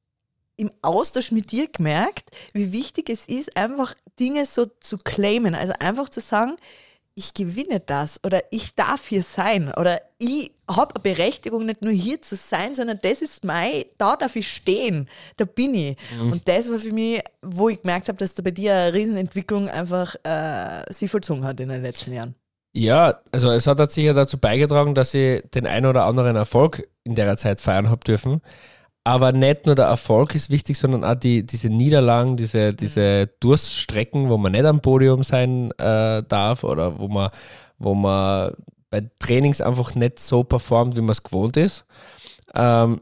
im Austausch mit dir gemerkt, wie wichtig es ist, einfach Dinge so zu claimen. Also einfach zu sagen, ich gewinne das oder ich darf hier sein oder ich habe eine Berechtigung, nicht nur hier zu sein, sondern das ist mein, da darf ich stehen, da bin ich. Mhm. Und das war für mich, wo ich gemerkt habe, dass da bei dir eine Riesenentwicklung einfach äh, sich vollzogen hat in den letzten Jahren. Ja, also es hat sicher dazu beigetragen, dass ich den einen oder anderen Erfolg in der Zeit feiern habe dürfen. Aber nicht nur der Erfolg ist wichtig, sondern auch die, diese Niederlagen, diese, diese Durststrecken, wo man nicht am Podium sein äh, darf oder wo man, wo man bei Trainings einfach nicht so performt, wie man es gewohnt ist. Ähm,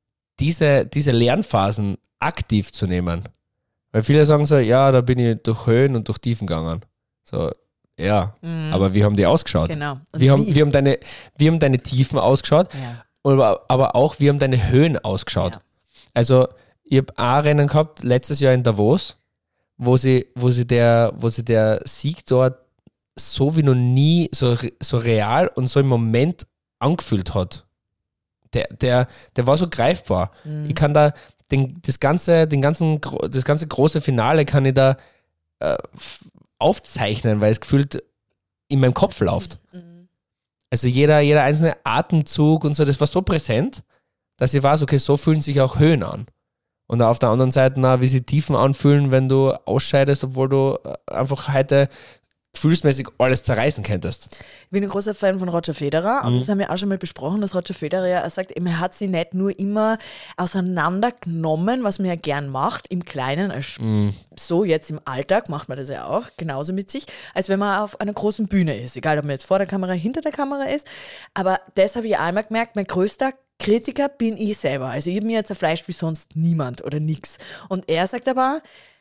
diese, diese Lernphasen aktiv zu nehmen. Weil viele sagen so, ja, da bin ich durch Höhen und durch Tiefen gegangen. So, ja, mhm. aber wie haben die ausgeschaut? Genau. Wie haben, wie, haben deine, wie haben deine Tiefen ausgeschaut? Ja. Aber, aber auch, wie haben deine Höhen ausgeschaut? Ja. Also, ich habe ein Rennen gehabt, letztes Jahr in Davos, wo sie, wo sie, der, wo sie der Sieg dort so wie noch nie, so, so real und so im Moment angefühlt hat. Der, der, der war so greifbar. Mhm. Ich kann da den, das, ganze, den ganzen, das ganze große Finale kann ich da äh, aufzeichnen, weil es gefühlt in meinem Kopf läuft. Mhm. Also jeder, jeder einzelne Atemzug und so, das war so präsent, dass ich weiß, okay, so fühlen sich auch Höhen an. Und auf der anderen Seite, na, wie sie Tiefen anfühlen, wenn du ausscheidest, obwohl du einfach heute gefühlsmäßig alles zerreißen könntest. Ich bin ein großer Fan von Roger Federer und mhm. das haben wir auch schon mal besprochen, dass Roger Federer ja sagt, er hat sie nicht nur immer auseinandergenommen, was man ja gern macht, im Kleinen, als mhm. so jetzt im Alltag macht man das ja auch genauso mit sich, als wenn man auf einer großen Bühne ist, egal ob man jetzt vor der Kamera, hinter der Kamera ist, aber das habe ich einmal gemerkt, mein größter Kritiker bin ich selber, also ich habe mir jetzt zerfleischt wie sonst niemand oder nix und er sagt aber,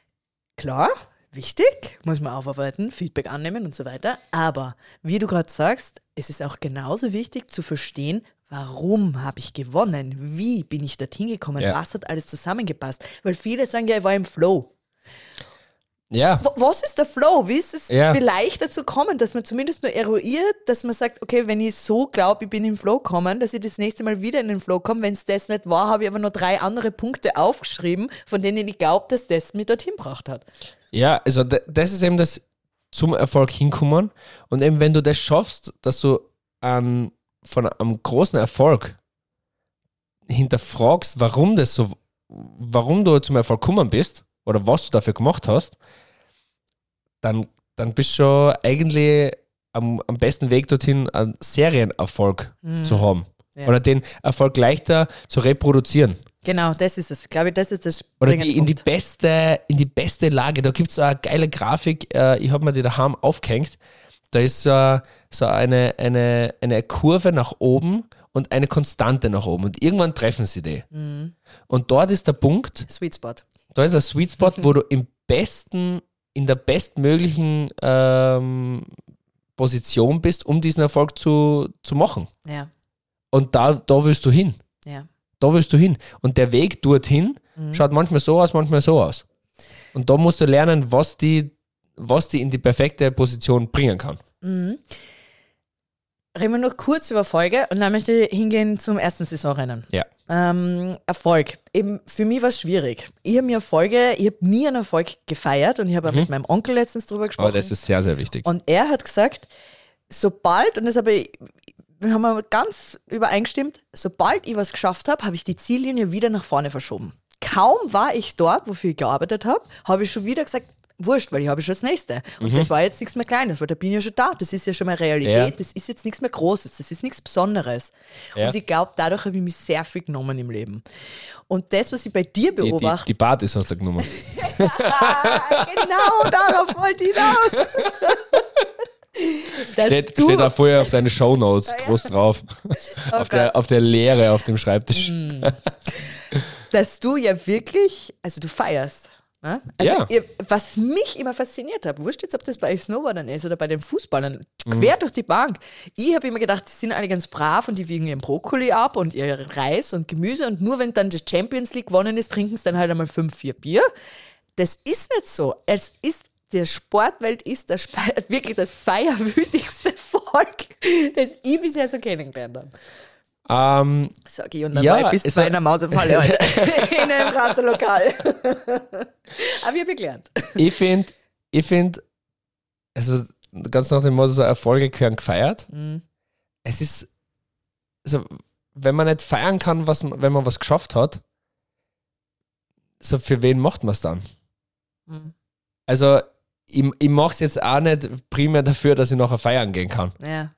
klar, wichtig, muss man aufarbeiten, Feedback annehmen und so weiter. Aber wie du gerade sagst, es ist auch genauso wichtig zu verstehen, warum habe ich gewonnen? Wie bin ich dorthin gekommen? Ja. Was hat alles zusammengepasst? Weil viele sagen ja, ich war im Flow. Ja. Was ist der Flow? Wie ist es ja. vielleicht dazu kommen, dass man zumindest nur eruiert, dass man sagt, okay, wenn ich so glaube, ich bin im Flow gekommen, dass ich das nächste Mal wieder in den Flow komme. Wenn es das nicht war, habe ich aber noch drei andere Punkte aufgeschrieben, von denen ich glaube, dass das mich dorthin gebracht hat. Ja, also das ist eben das zum Erfolg hinkommen. Und eben wenn du das schaffst, dass du an, von einem großen Erfolg hinterfragst, warum das so, warum du zum Erfolg gekommen bist oder was du dafür gemacht hast, dann, dann bist du schon eigentlich am, am besten Weg dorthin, einen Serienerfolg mhm. zu haben. Ja. Oder den Erfolg leichter zu reproduzieren. Genau, das ist es. Ich glaube, das ist das. Oder die, in, die beste, in die beste Lage. Da gibt es so eine geile Grafik, äh, ich habe mir die daheim aufgehängt. Da ist so, so eine, eine, eine Kurve nach oben und eine Konstante nach oben. Und irgendwann treffen sie die. Mhm. Und dort ist der Punkt, Sweet Spot. da ist der Sweet Spot, wo du im besten, in der bestmöglichen ähm, Position bist, um diesen Erfolg zu, zu machen. Ja, Und da, da willst du hin. ja. Da willst du hin. Und der Weg dorthin Mhm. schaut manchmal so aus, manchmal so aus. Und da musst du lernen, was die, was die in die perfekte Position bringen kann. Mhm. Reden wir noch kurz über Folge und dann möchte ich hingehen zum ersten Saisonrennen. Ja. Ähm, Erfolg. Eben für mich war es schwierig. Ich habe mir Erfolge, ich habe nie einen Erfolg gefeiert und ich habe auch mit meinem Onkel letztens drüber gesprochen. Aber das ist sehr, sehr wichtig. Und er hat gesagt, sobald, und das habe ich, wir haben wir ganz übereingestimmt, sobald ich was geschafft habe, habe ich die Ziellinie wieder nach vorne verschoben. Kaum war ich dort, wofür ich gearbeitet habe, habe ich schon wieder gesagt, wurscht, weil ich habe schon das Nächste. Und Mhm. das war jetzt nichts mehr Kleines, weil da bin ich ja schon da. Das ist ja schon mal Realität, Ja. das ist jetzt nichts mehr Großes, das ist nichts Besonderes. Ja. Und ich glaube, dadurch habe ich mich sehr viel genommen im Leben. Und das, was ich bei dir Die, die, beobachte, die Partys hast du genommen. ah, genau darauf wollte ich hinaus. Dass Steht, du, steht auch vorher auf deine Shownotes groß drauf. Oh auf, der, auf der Leere auf dem Schreibtisch. dass du ja wirklich, also du feierst. Ne? Also Ja. ihr, was mich immer fasziniert hat, wurscht jetzt, ob das bei euch Snowboardern ist oder bei den Fußballern, quer durch die Bank. Ich habe immer gedacht, die sind alle ganz brav und die wiegen ihren Brokkoli ab und ihr Reis und Gemüse und nur wenn dann die Champions League gewonnen ist, trinken sie dann halt einmal fünf, vier Bier. Das ist nicht so. Es ist, der Sportwelt ist das, wirklich das feierwütigste Volk, das ich bisher so kennengelernt habe. Ähm, Sag ich und dann Ja, war ich bis es zu war- einer Mausefalle heute in einem Grazer Lokal. Aber ich habe gelernt. ich finde, ich find, also ganz nach dem Motto, so Erfolge gehören gefeiert. Mhm. Es ist, also, wenn man nicht feiern kann, was, wenn man was geschafft hat, so für wen macht man es dann? Mhm. Also, ich, ich mache es jetzt auch nicht primär dafür, dass ich nachher feiern gehen kann. Ja.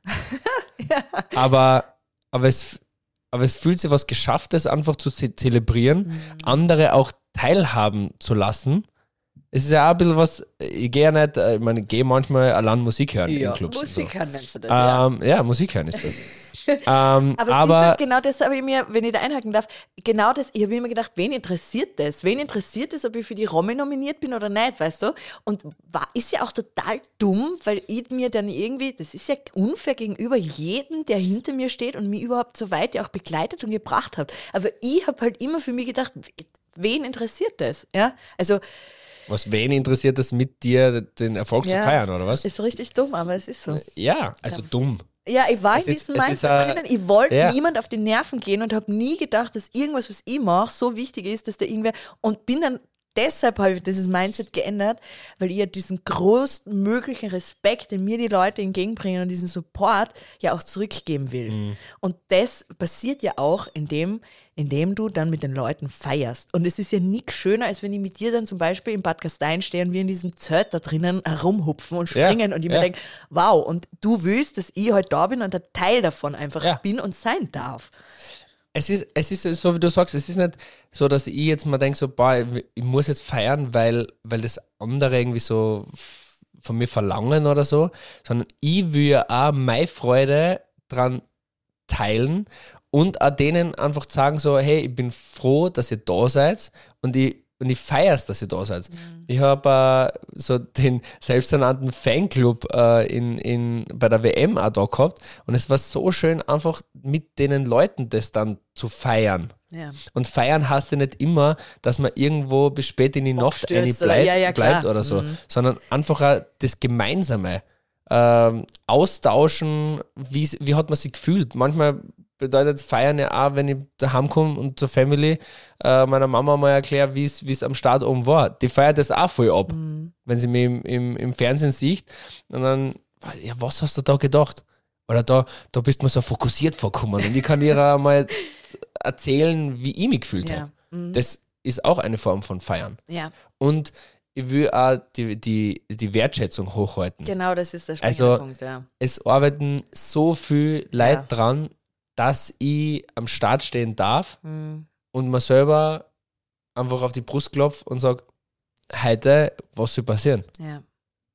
Aber, aber, es, aber es fühlt sich was Geschafftes einfach zu ze zelebrieren, andere auch teilhaben zu lassen. Es ist ja auch ein bisschen was, ich gehe ja nicht, äh, ich meine, ich gehe manchmal allein Musik hören in Clubs. und so. Musiker nennst du das, ja. Ähm, ja, Musik hören ist das. ähm, Aber, aber siehst du, genau das habe ich mir, wenn ich da einhaken darf, genau das, ich habe mir gedacht, wen interessiert das? Wen interessiert das, ob ich für die Romy nominiert bin oder nicht, weißt du? Und war, ist ja auch total dumm, weil ich mir dann irgendwie, das ist ja unfair gegenüber jedem, der hinter mir steht und mich überhaupt so weit ja auch begleitet und gebracht hat. Aber ich habe halt immer für mich gedacht, wen interessiert das? Ja, also was wen interessiert es mit dir, den Erfolg ja, zu feiern, oder was? ist richtig dumm, aber es ist so. Ja, also dumm. Ja, ich war Es in ist- diesem es Mindset ist, äh, drinnen. Ich wollte ja. niemand auf die Nerven gehen und habe nie gedacht, dass irgendwas, was ich mache, so wichtig ist, dass da irgendwer. Und bin dann, deshalb habe ich dieses Mindset geändert, weil ich ja diesen größtmöglichen Respekt, den mir die Leute entgegenbringen und diesen Support ja auch zurückgeben will. Mhm. Und das passiert ja auch, indem, indem du dann mit den Leuten feierst. Und es ist ja nichts schöner, als wenn ich mit dir dann zum Beispiel im Bad Gastein stehe und wir in diesem Zelt da drinnen herumhupfen und Ja, springen und ich mir ja. denke, wow, und du willst, dass ich heute da bin und ein Teil davon einfach Ja. bin und sein darf. Es ist, es ist so, wie du sagst, es ist nicht so, dass ich jetzt mal denke, so, boah, ich muss jetzt feiern, weil, weil das andere irgendwie so f- von mir verlangen oder so, sondern ich will ja auch meine Freude dran teilen und auch denen einfach sagen so, hey, ich bin froh, dass ihr da seid und ich, und ich feier's, dass ihr da seid. Ich habe äh, so den selbsternannten Fanclub äh, in, in, bei der W M auch da gehabt und es war so schön, einfach mit den Leuten das dann zu feiern. Ja. Und feiern heißt ja nicht immer, dass man irgendwo bis spät in die Nacht Abstürzt eine oder- bleibt, ja, ja, klar. bleibt oder so, sondern einfach auch das Gemeinsame. Ähm, austauschen, wie, wie hat man sich gefühlt. Manchmal bedeutet Feiern ja auch, wenn ich daheim komme und zur Family äh, meiner Mama mal erkläre, wie es am Start oben war. Die feiert das auch voll ab, wenn sie mich im, im, im Fernsehen sieht. Und dann, ja, was hast du da gedacht? Oder da, da bist du mir so fokussiert vorgekommen. Und ich kann ihr auch mal erzählen, wie ich mich gefühlt Ja. habe. Das ist auch eine Form von Feiern. Ja, Und ich will auch die, die, die Wertschätzung hochhalten. genau, das ist der springende Also- Punkt, ja. Es arbeiten so viel Leute Ja. dran, dass ich am Start stehen darf Mhm. und mir selber einfach auf die Brust klopfe und sage, heute, was soll passieren? Ja.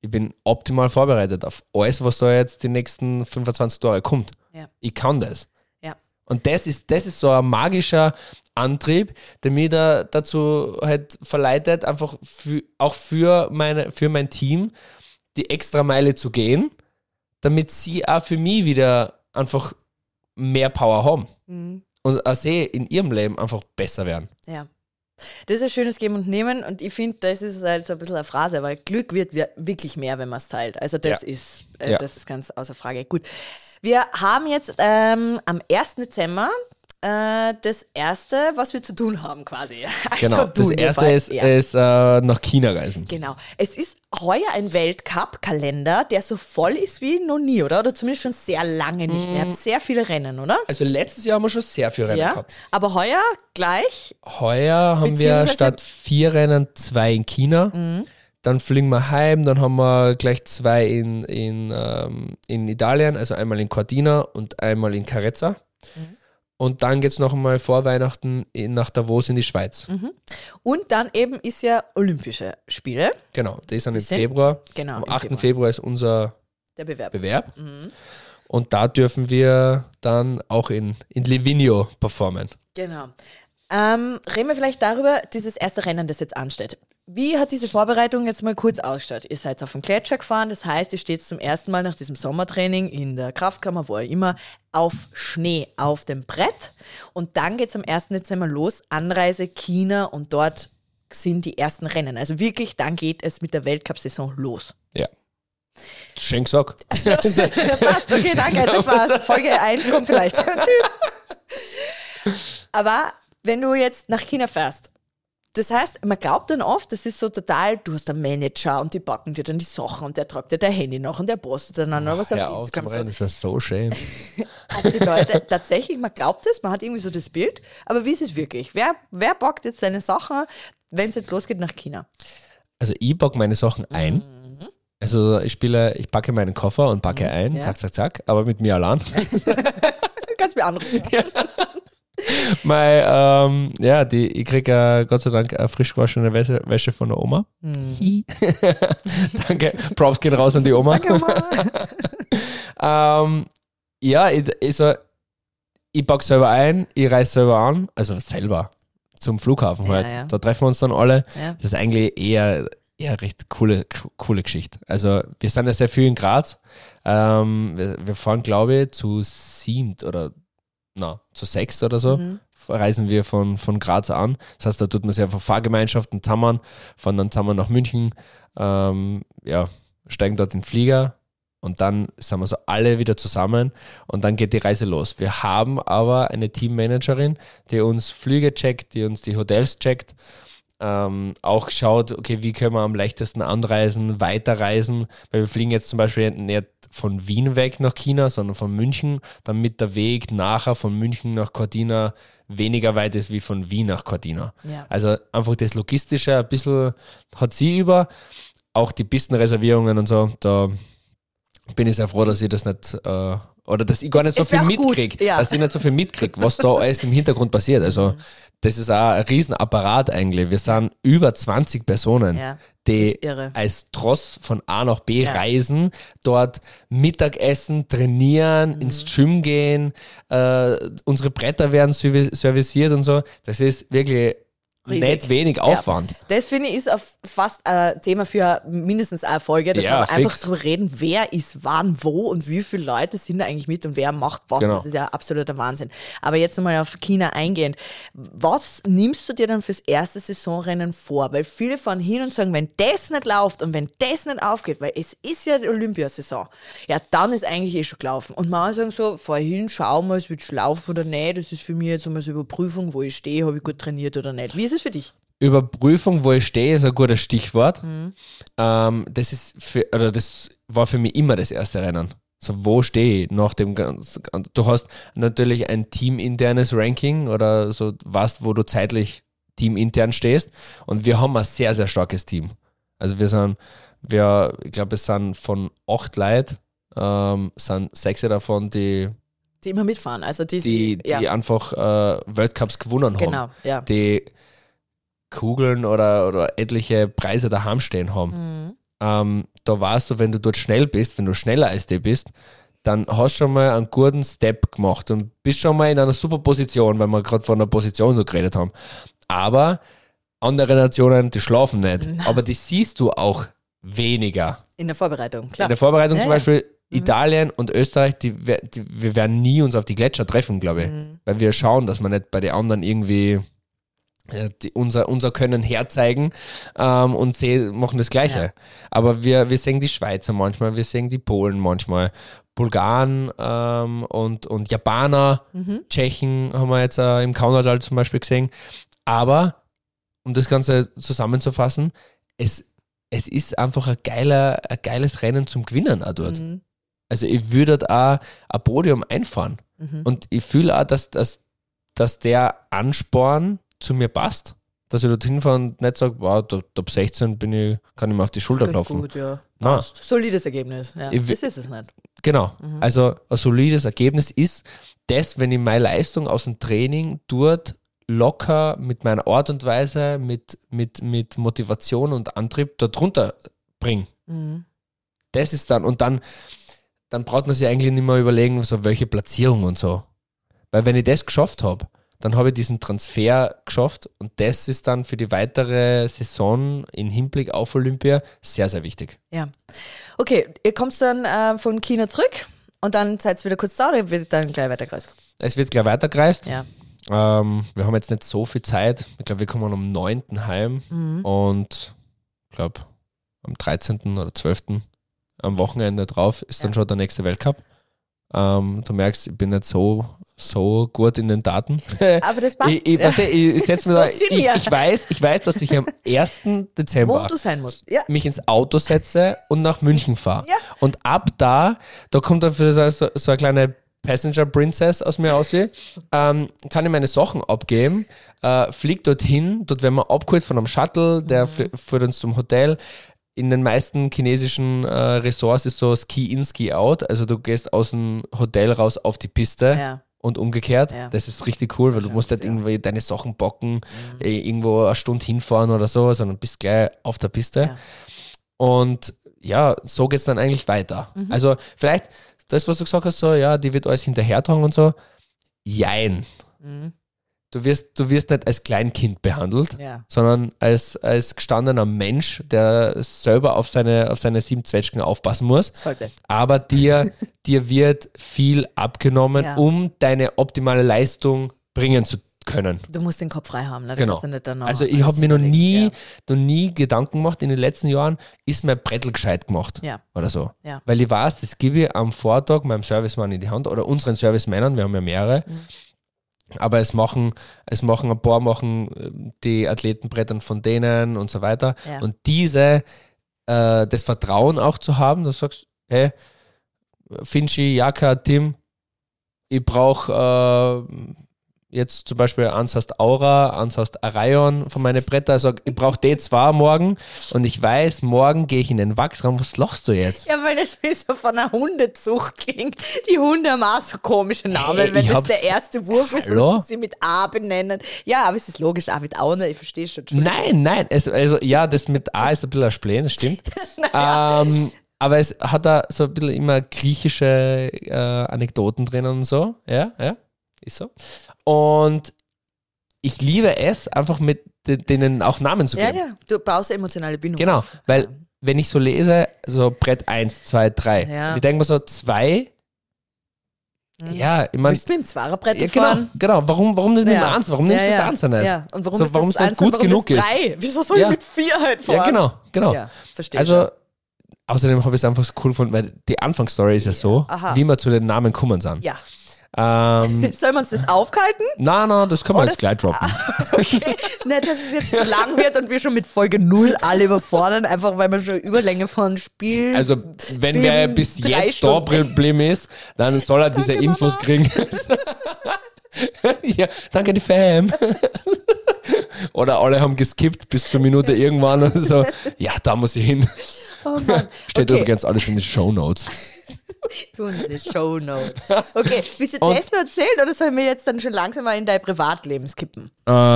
ich bin optimal vorbereitet auf alles, was da jetzt die nächsten fünfundzwanzig Jahre kommt. Ja. Ich kann das. Ja. Und das ist, das ist so ein magischer Antrieb, der mich da dazu halt verleitet, einfach für, auch für, meine, für mein Team die extra Meile zu gehen, damit sie auch für mich wieder einfach mehr Power haben. Mhm. Und auch sie in ihrem Leben einfach besser werden. Ja. Das ist ein schönes Geben und Nehmen und ich finde, das ist halt so ein bisschen eine Phrase, weil Glück wird wirklich mehr, wenn man es teilt. Also das, Ja. ist, äh, Ja. das ist ganz außer Frage. Gut, wir haben jetzt ähm, am ersten Dezember äh, das Erste, was wir zu tun haben quasi. Also Genau, du das in dem erste Fall. ist, Ja. ist äh, nach China reisen. Genau. Es ist heuer ein Weltcup-Kalender, der so voll ist wie noch nie, oder? Oder zumindest schon sehr lange nicht mehr. Hat sehr viele Rennen, oder? Also letztes Jahr haben wir schon sehr viel Rennen Ja. gehabt. Aber heuer gleich. Heuer haben wir Beziehungsweise- statt vier Rennen zwei in China. Mhm. Dann fliegen wir heim, dann haben wir gleich zwei in, in, ähm, in Italien, also einmal in Cortina und einmal in Carezza. Mhm. Und dann geht es noch einmal vor Weihnachten in, nach Davos in die Schweiz. Mhm. Und dann eben ist ja Olympische Spiele, Genau, die ist dann im sind- Februar. genau, Am im achten Februar. Februar ist unser der Bewerb. Bewerb. Mhm. Und da dürfen wir dann auch in, in Livigno performen. Genau. Ähm, reden wir vielleicht darüber, dieses erste Rennen, das jetzt ansteht. Wie hat diese Vorbereitung jetzt mal kurz ausgeschaut? Ihr seid auf den Gletscher gefahren, das heißt, ihr steht zum ersten Mal nach diesem Sommertraining in der Kraftkammer, wo auch immer, auf Schnee, auf dem Brett. Und dann geht es am ersten Dezember los, Anreise China und dort sind die ersten Rennen. Also wirklich, dann geht es mit der Weltcup-Saison los. Ja. Schön gesagt. Passt, okay, danke, das war's. Folge eins kommt vielleicht. Tschüss. Aber wenn du jetzt nach China fährst, das heißt, man glaubt dann oft, das ist so total, du hast einen Manager und die backen dir dann die Sachen und der tragt dir dein Handy nach und der postet dann auch noch was Hör auf auf Instagram. zum Rennen, So. das war so schön. Aber die Leute, tatsächlich, man glaubt es, man hat irgendwie so das Bild, aber wie ist es wirklich? Wer, wer packt jetzt seine Sachen, wenn es jetzt losgeht nach China? Also ich packe meine Sachen ein. Also ich spiele, ich packe meinen Koffer und packe ein, Mhm. Ja. zack, zack, zack, aber mit mir allein. Du kannst mir anrufen. Mein, ähm, ja, die, ich kriege äh, Gott sei Dank eine frisch gewaschene Wäsche, Wäsche von der Oma. Mhm. Danke, Props gehen raus an die Oma. Danke, Mama. ähm, ja, ich, ich, so, ich packe selber ein, ich reise selber an, also selber zum Flughafen Ja, halt. ja. Da treffen wir uns dann alle. Ja. Das ist eigentlich eher, eher recht coole, coole Geschichte. Also wir sind ja sehr viel in Graz. Ähm, wir, wir fahren, glaube ich, zu siebt oder na, zu sechs oder so. Mhm. Reisen wir von, von Graz an. Das heißt, da tut man sich einfach Fahrgemeinschaften zusammen, fahren dann zusammen nach München, ähm, ja, steigen dort in den Flieger und dann sind wir so alle wieder zusammen und dann geht die Reise los. Wir haben aber eine Teammanagerin, die uns Flüge checkt, die uns die Hotels checkt, ähm, auch schaut, okay, wie können wir am leichtesten anreisen, weiterreisen, weil wir fliegen jetzt zum Beispiel nicht von Wien weg nach China, sondern von München, damit der Weg nachher von München nach Cortina weniger weit ist wie von Wien nach Cortina. Ja. Also einfach das Logistische ein bisschen hat sie über, auch die Pistenreservierungen und so, da bin ich sehr froh, dass ich das nicht, äh, oder dass ich gar nicht so Es wär viel auch gut, mitkriege, ja. dass ich nicht so viel mitkriege, was da alles im Hintergrund passiert. Also das ist auch ein Riesenapparat eigentlich. Wir sind über zwanzig Personen, Ja, die ist irre. als Tross von A nach B Ja. reisen, dort Mittagessen, trainieren, Mhm. ins Gym gehen, äh, unsere Bretter werden servi- serviciert und so. Das ist wirklich Riesig. nicht wenig Aufwand. Das finde ich ist auf fast ein Thema für mindestens eine Folge, dass Ja, wir einfach fix. drüber reden, wer ist wann wo und wie viele Leute sind da eigentlich mit und wer macht was. Genau. Das ist ja absoluter Wahnsinn. Aber jetzt nochmal auf China eingehend. Was nimmst du dir dann fürs erste Saisonrennen vor? Weil viele fahren hin und sagen, wenn das nicht läuft und wenn das nicht aufgeht, weil es ist ja die Olympiasaison, ja, dann ist eigentlich eh schon gelaufen. Und manche sagen so, fahr hin, schau mal, es wird schon laufen oder nicht. Das ist für mich jetzt einmal so eine Überprüfung, wo ich stehe, habe ich gut trainiert oder nicht. Wie ist es für dich? Überprüfung, wo ich stehe, ist ein gutes Stichwort. Mhm. Ähm, das ist für, oder das war für mich immer das erste Rennen. So, wo stehe ich nach dem ganz, du hast natürlich ein teaminternes Ranking oder so, weißt, wo du zeitlich teamintern stehst. Und wir haben ein sehr, sehr starkes Team. Also wir sind, wir, ich glaube, es sind von acht Leuten, ähm, sind sechs davon, die, Die immer mitfahren. Also die, die, die ja, einfach äh, Weltcups gewonnen haben. genau, ja. Die Kugeln oder, oder etliche Preise daheim stehen haben. Mhm. ähm, da weißt du, wenn du dort schnell bist, wenn du schneller als der bist, dann hast du schon mal einen guten Step gemacht und bist schon mal in einer super Position, weil wir gerade von einer Position so geredet haben. Aber andere Nationen, die schlafen nicht. Na. Aber die siehst du auch weniger. In der Vorbereitung, klar. In der Vorbereitung Ja, zum ja. Beispiel Italien und Österreich, die, wer- die, wir werden nie uns auf die Gletscher treffen, glaube ich. Mhm. Weil wir schauen, dass wir nicht bei den anderen irgendwie äh, die, unser, unser Können herzeigen ähm, und seh, machen das Gleiche. Ja. Aber wir, wir sehen die Schweizer manchmal, wir sehen die Polen manchmal, Bulgaren ähm, und, und Japaner, Mhm. Tschechen haben wir jetzt äh, im Kaunertal zum Beispiel gesehen. Aber, um das Ganze zusammenzufassen, es, es ist einfach ein, geiler, ein geiles Rennen zum Gewinnen auch dort. Mhm. Also ich würde dort auch ein Podium einfahren. Mhm. Und ich fühle auch, dass, dass, dass der Ansporn zu mir passt. Dass ich dort hinfahre und nicht sage, wow, Top Top sechzehn bin ich, kann ich mir auf die Schulter Gut, klopfen. gut, ja. Na. Passt. Solides Ergebnis. Ja. Ich wi- Das ist es nicht. Genau. Mhm. Also ein solides Ergebnis ist das, wenn ich meine Leistung aus dem Training dort locker mit meiner Art und Weise, mit, mit, mit Motivation und Antrieb dort runter bringe. Mhm. Das ist dann, und dann, dann braucht man sich eigentlich nicht mehr überlegen, so welche Platzierung und so. Weil wenn ich das geschafft habe, dann habe ich diesen Transfer geschafft und das ist dann für die weitere Saison im Hinblick auf Olympia sehr, sehr wichtig. Ja. Okay, ihr kommt dann äh, von China zurück und dann seid ihr wieder kurz da oder wird dann gleich weitergereist? Es wird gleich weitergereist. Ja. Ähm, wir haben jetzt nicht so viel Zeit. Ich glaube, wir kommen am neunten heim Mhm. und ich glaube, am dreizehnten oder zwölften am Wochenende drauf ist dann Ja. schon der nächste Weltcup. Ähm, du merkst, ich bin nicht so, so gut in den Daten. Aber das passt. Ich, ich, ja. weißt du, ich, ich, setz mir So da, sind ich, wir. ich, weiß, ich weiß, dass ich am ersten Wo Dezember du sein musst. Ja. mich ins Auto setze und nach München fahre. Ja. Und ab da, da kommt dann für so, so, so eine kleine Passenger Princess aus mir aus, ähm, kann ich meine Sachen abgeben, äh, fliege dorthin, dort werden wir abgeholt von einem Shuttle, der Mhm. fl- führt uns zum Hotel. In den meisten chinesischen äh, Ressorts ist so Ski in, Ski out, also du gehst aus dem Hotel raus auf die Piste. Ja. Und umgekehrt, Ja. das ist richtig cool, weil du musst nicht ja. irgendwie deine Sachen bocken, Mhm. eh, irgendwo eine Stunde hinfahren oder so, sondern bist gleich auf der Piste. Ja. Und ja, so geht es dann eigentlich weiter. Mhm. Also vielleicht, das, was du gesagt hast, so, ja, die wird alles hinterhertragen und so, jein. Mhm. Du wirst, du wirst nicht als Kleinkind behandelt, Ja. sondern als, als gestandener Mensch, der selber auf seine, auf seine sieben Zwetschgen aufpassen muss. Sollte. Aber dir, dir wird viel abgenommen, Ja. um deine optimale Leistung bringen zu können. Du musst den Kopf frei haben. Ne? Du Genau. kannst ja nicht dann noch Also ich alles habe mir noch überlegen. nie, Ja. noch nie Gedanken gemacht in den letzten Jahren, ist mein Brettel gescheit gemacht Ja. oder so. Ja. Weil ich weiß, das gebe ich am Vortag meinem Servicemann in die Hand oder unseren Servicemännern, wir haben ja mehrere. Mhm. Aber es machen, es machen ein paar machen äh, die Athletenbrettern von denen und so weiter. Ja. Und diese, äh, das Vertrauen auch zu haben, dass du sagst, hey, Finchi, Jaka, Tim, ich brauche äh, jetzt zum Beispiel eins heißt Aura, eins heißt Arion von meinen Bretter. Also ich brauche die zwei morgen und ich weiß, morgen gehe ich in den Wachsraum. Was lachst du jetzt? Ja, weil das wie so von einer Hundezucht klingt. Die Hunde haben auch so komische Namen, Hey, wenn ich das hab's- der erste Wurf ist, Hallo? müssen sie mit A benennen. Ja, aber es ist logisch, auch mit Aune, ich verstehe schon. Entschuldigung. Nein, nein. Es, also ja, das mit A ist ein bisschen ein Spleen, das stimmt. ähm, aber es hat da so ein bisschen immer griechische äh, Anekdoten drin und so. Ja, ja, ist so. Und ich liebe es, einfach mit de- denen auch Namen zu Ja, geben. ja, du baust eine emotionale Bindung. Genau, auf. weil wenn ich so lese, so Brett eins, zwei, drei, Ja. ich denke mir so, zwei, Mhm. ja, ich meine, Willst du mit dem Zweierbrett ja, genau, fahren? genau, warum, warum nicht mit Ja. dem Eins? Warum nimmst du ja, das ja. Eins nicht? Ja, und warum So, ist warum das es nicht eins gut und warum genug das ist. drei? Wieso soll Ja. ich mit vier halt fahren? Ja, genau, genau. Ja, verstehe Also, schon. außerdem habe ich es einfach so cool gefunden, weil die Anfangsstory ist ja so, Aha. wie wir zu den Namen kommen sind. Ja. Ähm, Sollen wir uns das aufhalten? na, na, das kann man Oh, jetzt das- gleich droppen. Okay. Nicht, dass es jetzt zu lang wird und wir schon mit Folge null alle überfordern, einfach weil wir schon Überlänge von Spiel. Also, wenn Film, wer bis drei jetzt da Stunden. geblieben ist, dann soll er diese Danke, Infos Mama. kriegen. Ja, danke die Fam. Oder alle haben geskippt bis zur Minute irgendwann und so. Ja, da muss ich hin. Oh Mann. Steht Okay. übrigens alles in den Shownotes. Du und deine Shownotes. Okay, willst du Und- das noch erzählen oder sollen wir jetzt dann schon langsam mal in dein Privatleben skippen?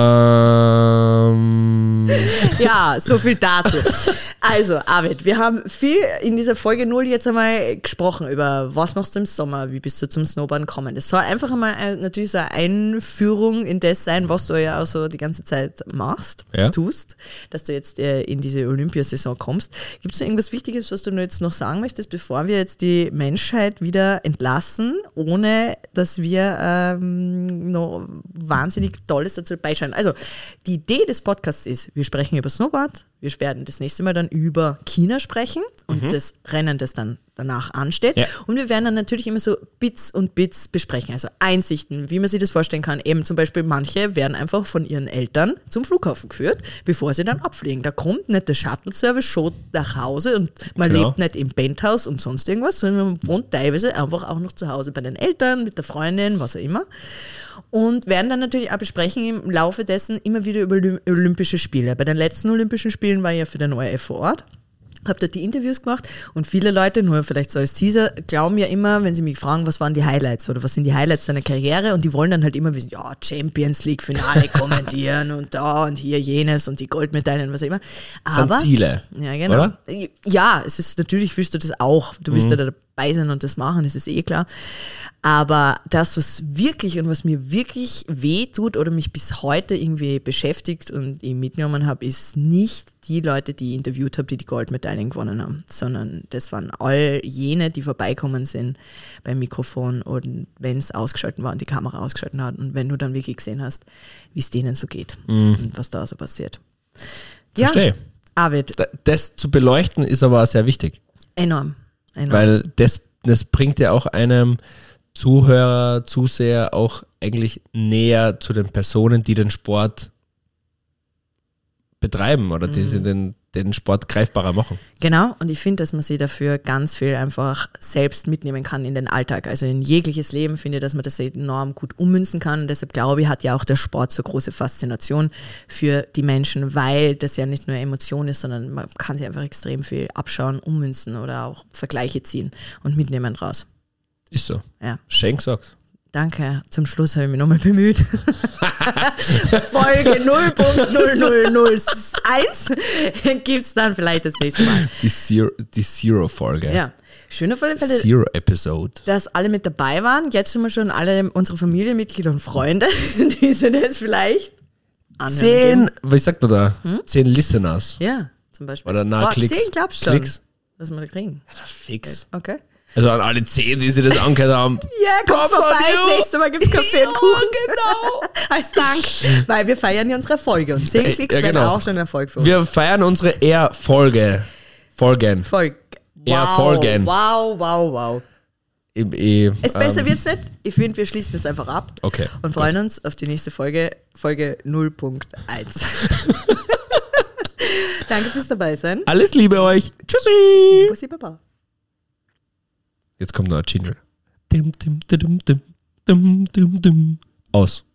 Ähm, Ja, so viel dazu. Also, Arvid, wir haben viel in dieser Folge null jetzt einmal gesprochen über, was machst du im Sommer, wie bist du zum Snowboarden gekommen. Das soll einfach einmal ein- natürlich so eine Einführung in das sein, was du ja auch so die ganze Zeit machst, Ja. tust, dass du jetzt äh, in diese Olympiasaison kommst. Gibt es noch irgendwas Wichtiges, was du nur jetzt noch sagen möchtest, bevor wir jetzt die Menschheit wieder entlassen, ohne dass wir ähm, noch wahnsinnig Tolles dazu beisteuern? Also, die Idee des Podcasts ist, wir sprechen über Snowboard, wir werden das nächste Mal dann über China sprechen und das Rennen, das dann danach ansteht. Ja. Und wir werden dann natürlich immer so Bits und Bits besprechen, also Einsichten, wie man sich das vorstellen kann. Eben zum Beispiel, manche werden einfach von ihren Eltern zum Flughafen geführt, bevor sie dann abfliegen. Da kommt nicht der Shuttle-Service schon nach Hause und man Genau. lebt nicht im Penthouse und sonst irgendwas, sondern man wohnt teilweise einfach auch noch zu Hause bei den Eltern, mit der Freundin, was auch immer. Und werden dann natürlich auch besprechen im Laufe dessen immer wieder über Olym- Olympische Spiele. Bei den letzten Olympischen Spielen war ich ja für den O R F vor Ort, habe dort die Interviews gemacht und viele Leute, nur vielleicht so als Teaser, glauben ja immer, wenn sie mich fragen, was waren die Highlights oder was sind die Highlights deiner Karriere, und die wollen dann halt immer wissen, ja, Champions League Finale kommentieren und da und hier jenes und die Goldmedaillen, was auch immer. das sind Aber Ziele. ja, genau. Oder? Ja, es ist natürlich, willst du das auch. Du willst ja da dabei sein und das machen, das ist eh klar. Aber das, was wirklich und was mir wirklich weh tut oder mich bis heute irgendwie beschäftigt und ich mitgenommen habe, ist nicht die Leute, die ich interviewt habe, die die Goldmedaillen gewonnen haben, sondern das waren all jene, die vorbeikommen sind beim Mikrofon und wenn es ausgeschaltet war und die Kamera ausgeschaltet hat und wenn du dann wirklich gesehen hast, wie es denen so geht und was da so passiert. Ja, Verstehe. Arvid, Da- Das zu beleuchten ist aber auch sehr wichtig, enorm. enorm. weil das, das bringt ja auch einem Zuhörer, Zuseher auch eigentlich näher zu den Personen, die den Sport betreiben oder die sie den, den Sport greifbarer machen. Genau, und ich finde, dass man sich dafür ganz viel einfach selbst mitnehmen kann in den Alltag, also in jegliches Leben, finde ich, dass man das enorm gut ummünzen kann und deshalb glaube ich, hat ja auch der Sport so große Faszination für die Menschen, weil das ja nicht nur Emotion ist, sondern man kann sich einfach extrem viel abschauen, ummünzen oder auch Vergleiche ziehen und mitnehmen raus. Ist so. Ja. Schenk sagt's. Danke, zum Schluss habe ich mich nochmal bemüht. Folge null Punkt null null null eins gibt es dann vielleicht das nächste Mal. Die Zero, die Zero-Folge. Ja, schön auf alle Fälle, Zero-Episode. dass alle mit dabei waren. Jetzt sind wir schon alle unsere Familienmitglieder und Freunde, die sind jetzt vielleicht anhören Zehn, gehen. was sagt man da? Zehn Listeners. Ja, zum Beispiel. Oder na, Boah, Klicks. Zehn glaubst du Klicks. was wir da kriegen. Ja, fix. Okay. Also an alle zehn, die sich das angehört haben. Ja, komm Props vorbei, on you. das nächste Mal gibt es Kaffee und Kuchen. genau. Als Dank, weil wir feiern ja unsere Erfolge und zehn Äh, Klicks ja, wären genau. auch schon ein Erfolg für uns. Wir feiern unsere Ehrfolge. Folgen. Folge. Ja, Wow, Folgen. wow, wow, wow. Ich, ich, Es besser ähm, wird's nicht. Ich finde, wir schließen jetzt einfach ab Okay, und freuen uns auf die nächste Folge, Folge null Punkt eins. Danke fürs dabei sein. Alles Liebe euch. Tschüssi. Bussi Baba. Jetzt kommt noch ein Jingle. Dim, dim, dim, dim, dim, dim, dim. Aus.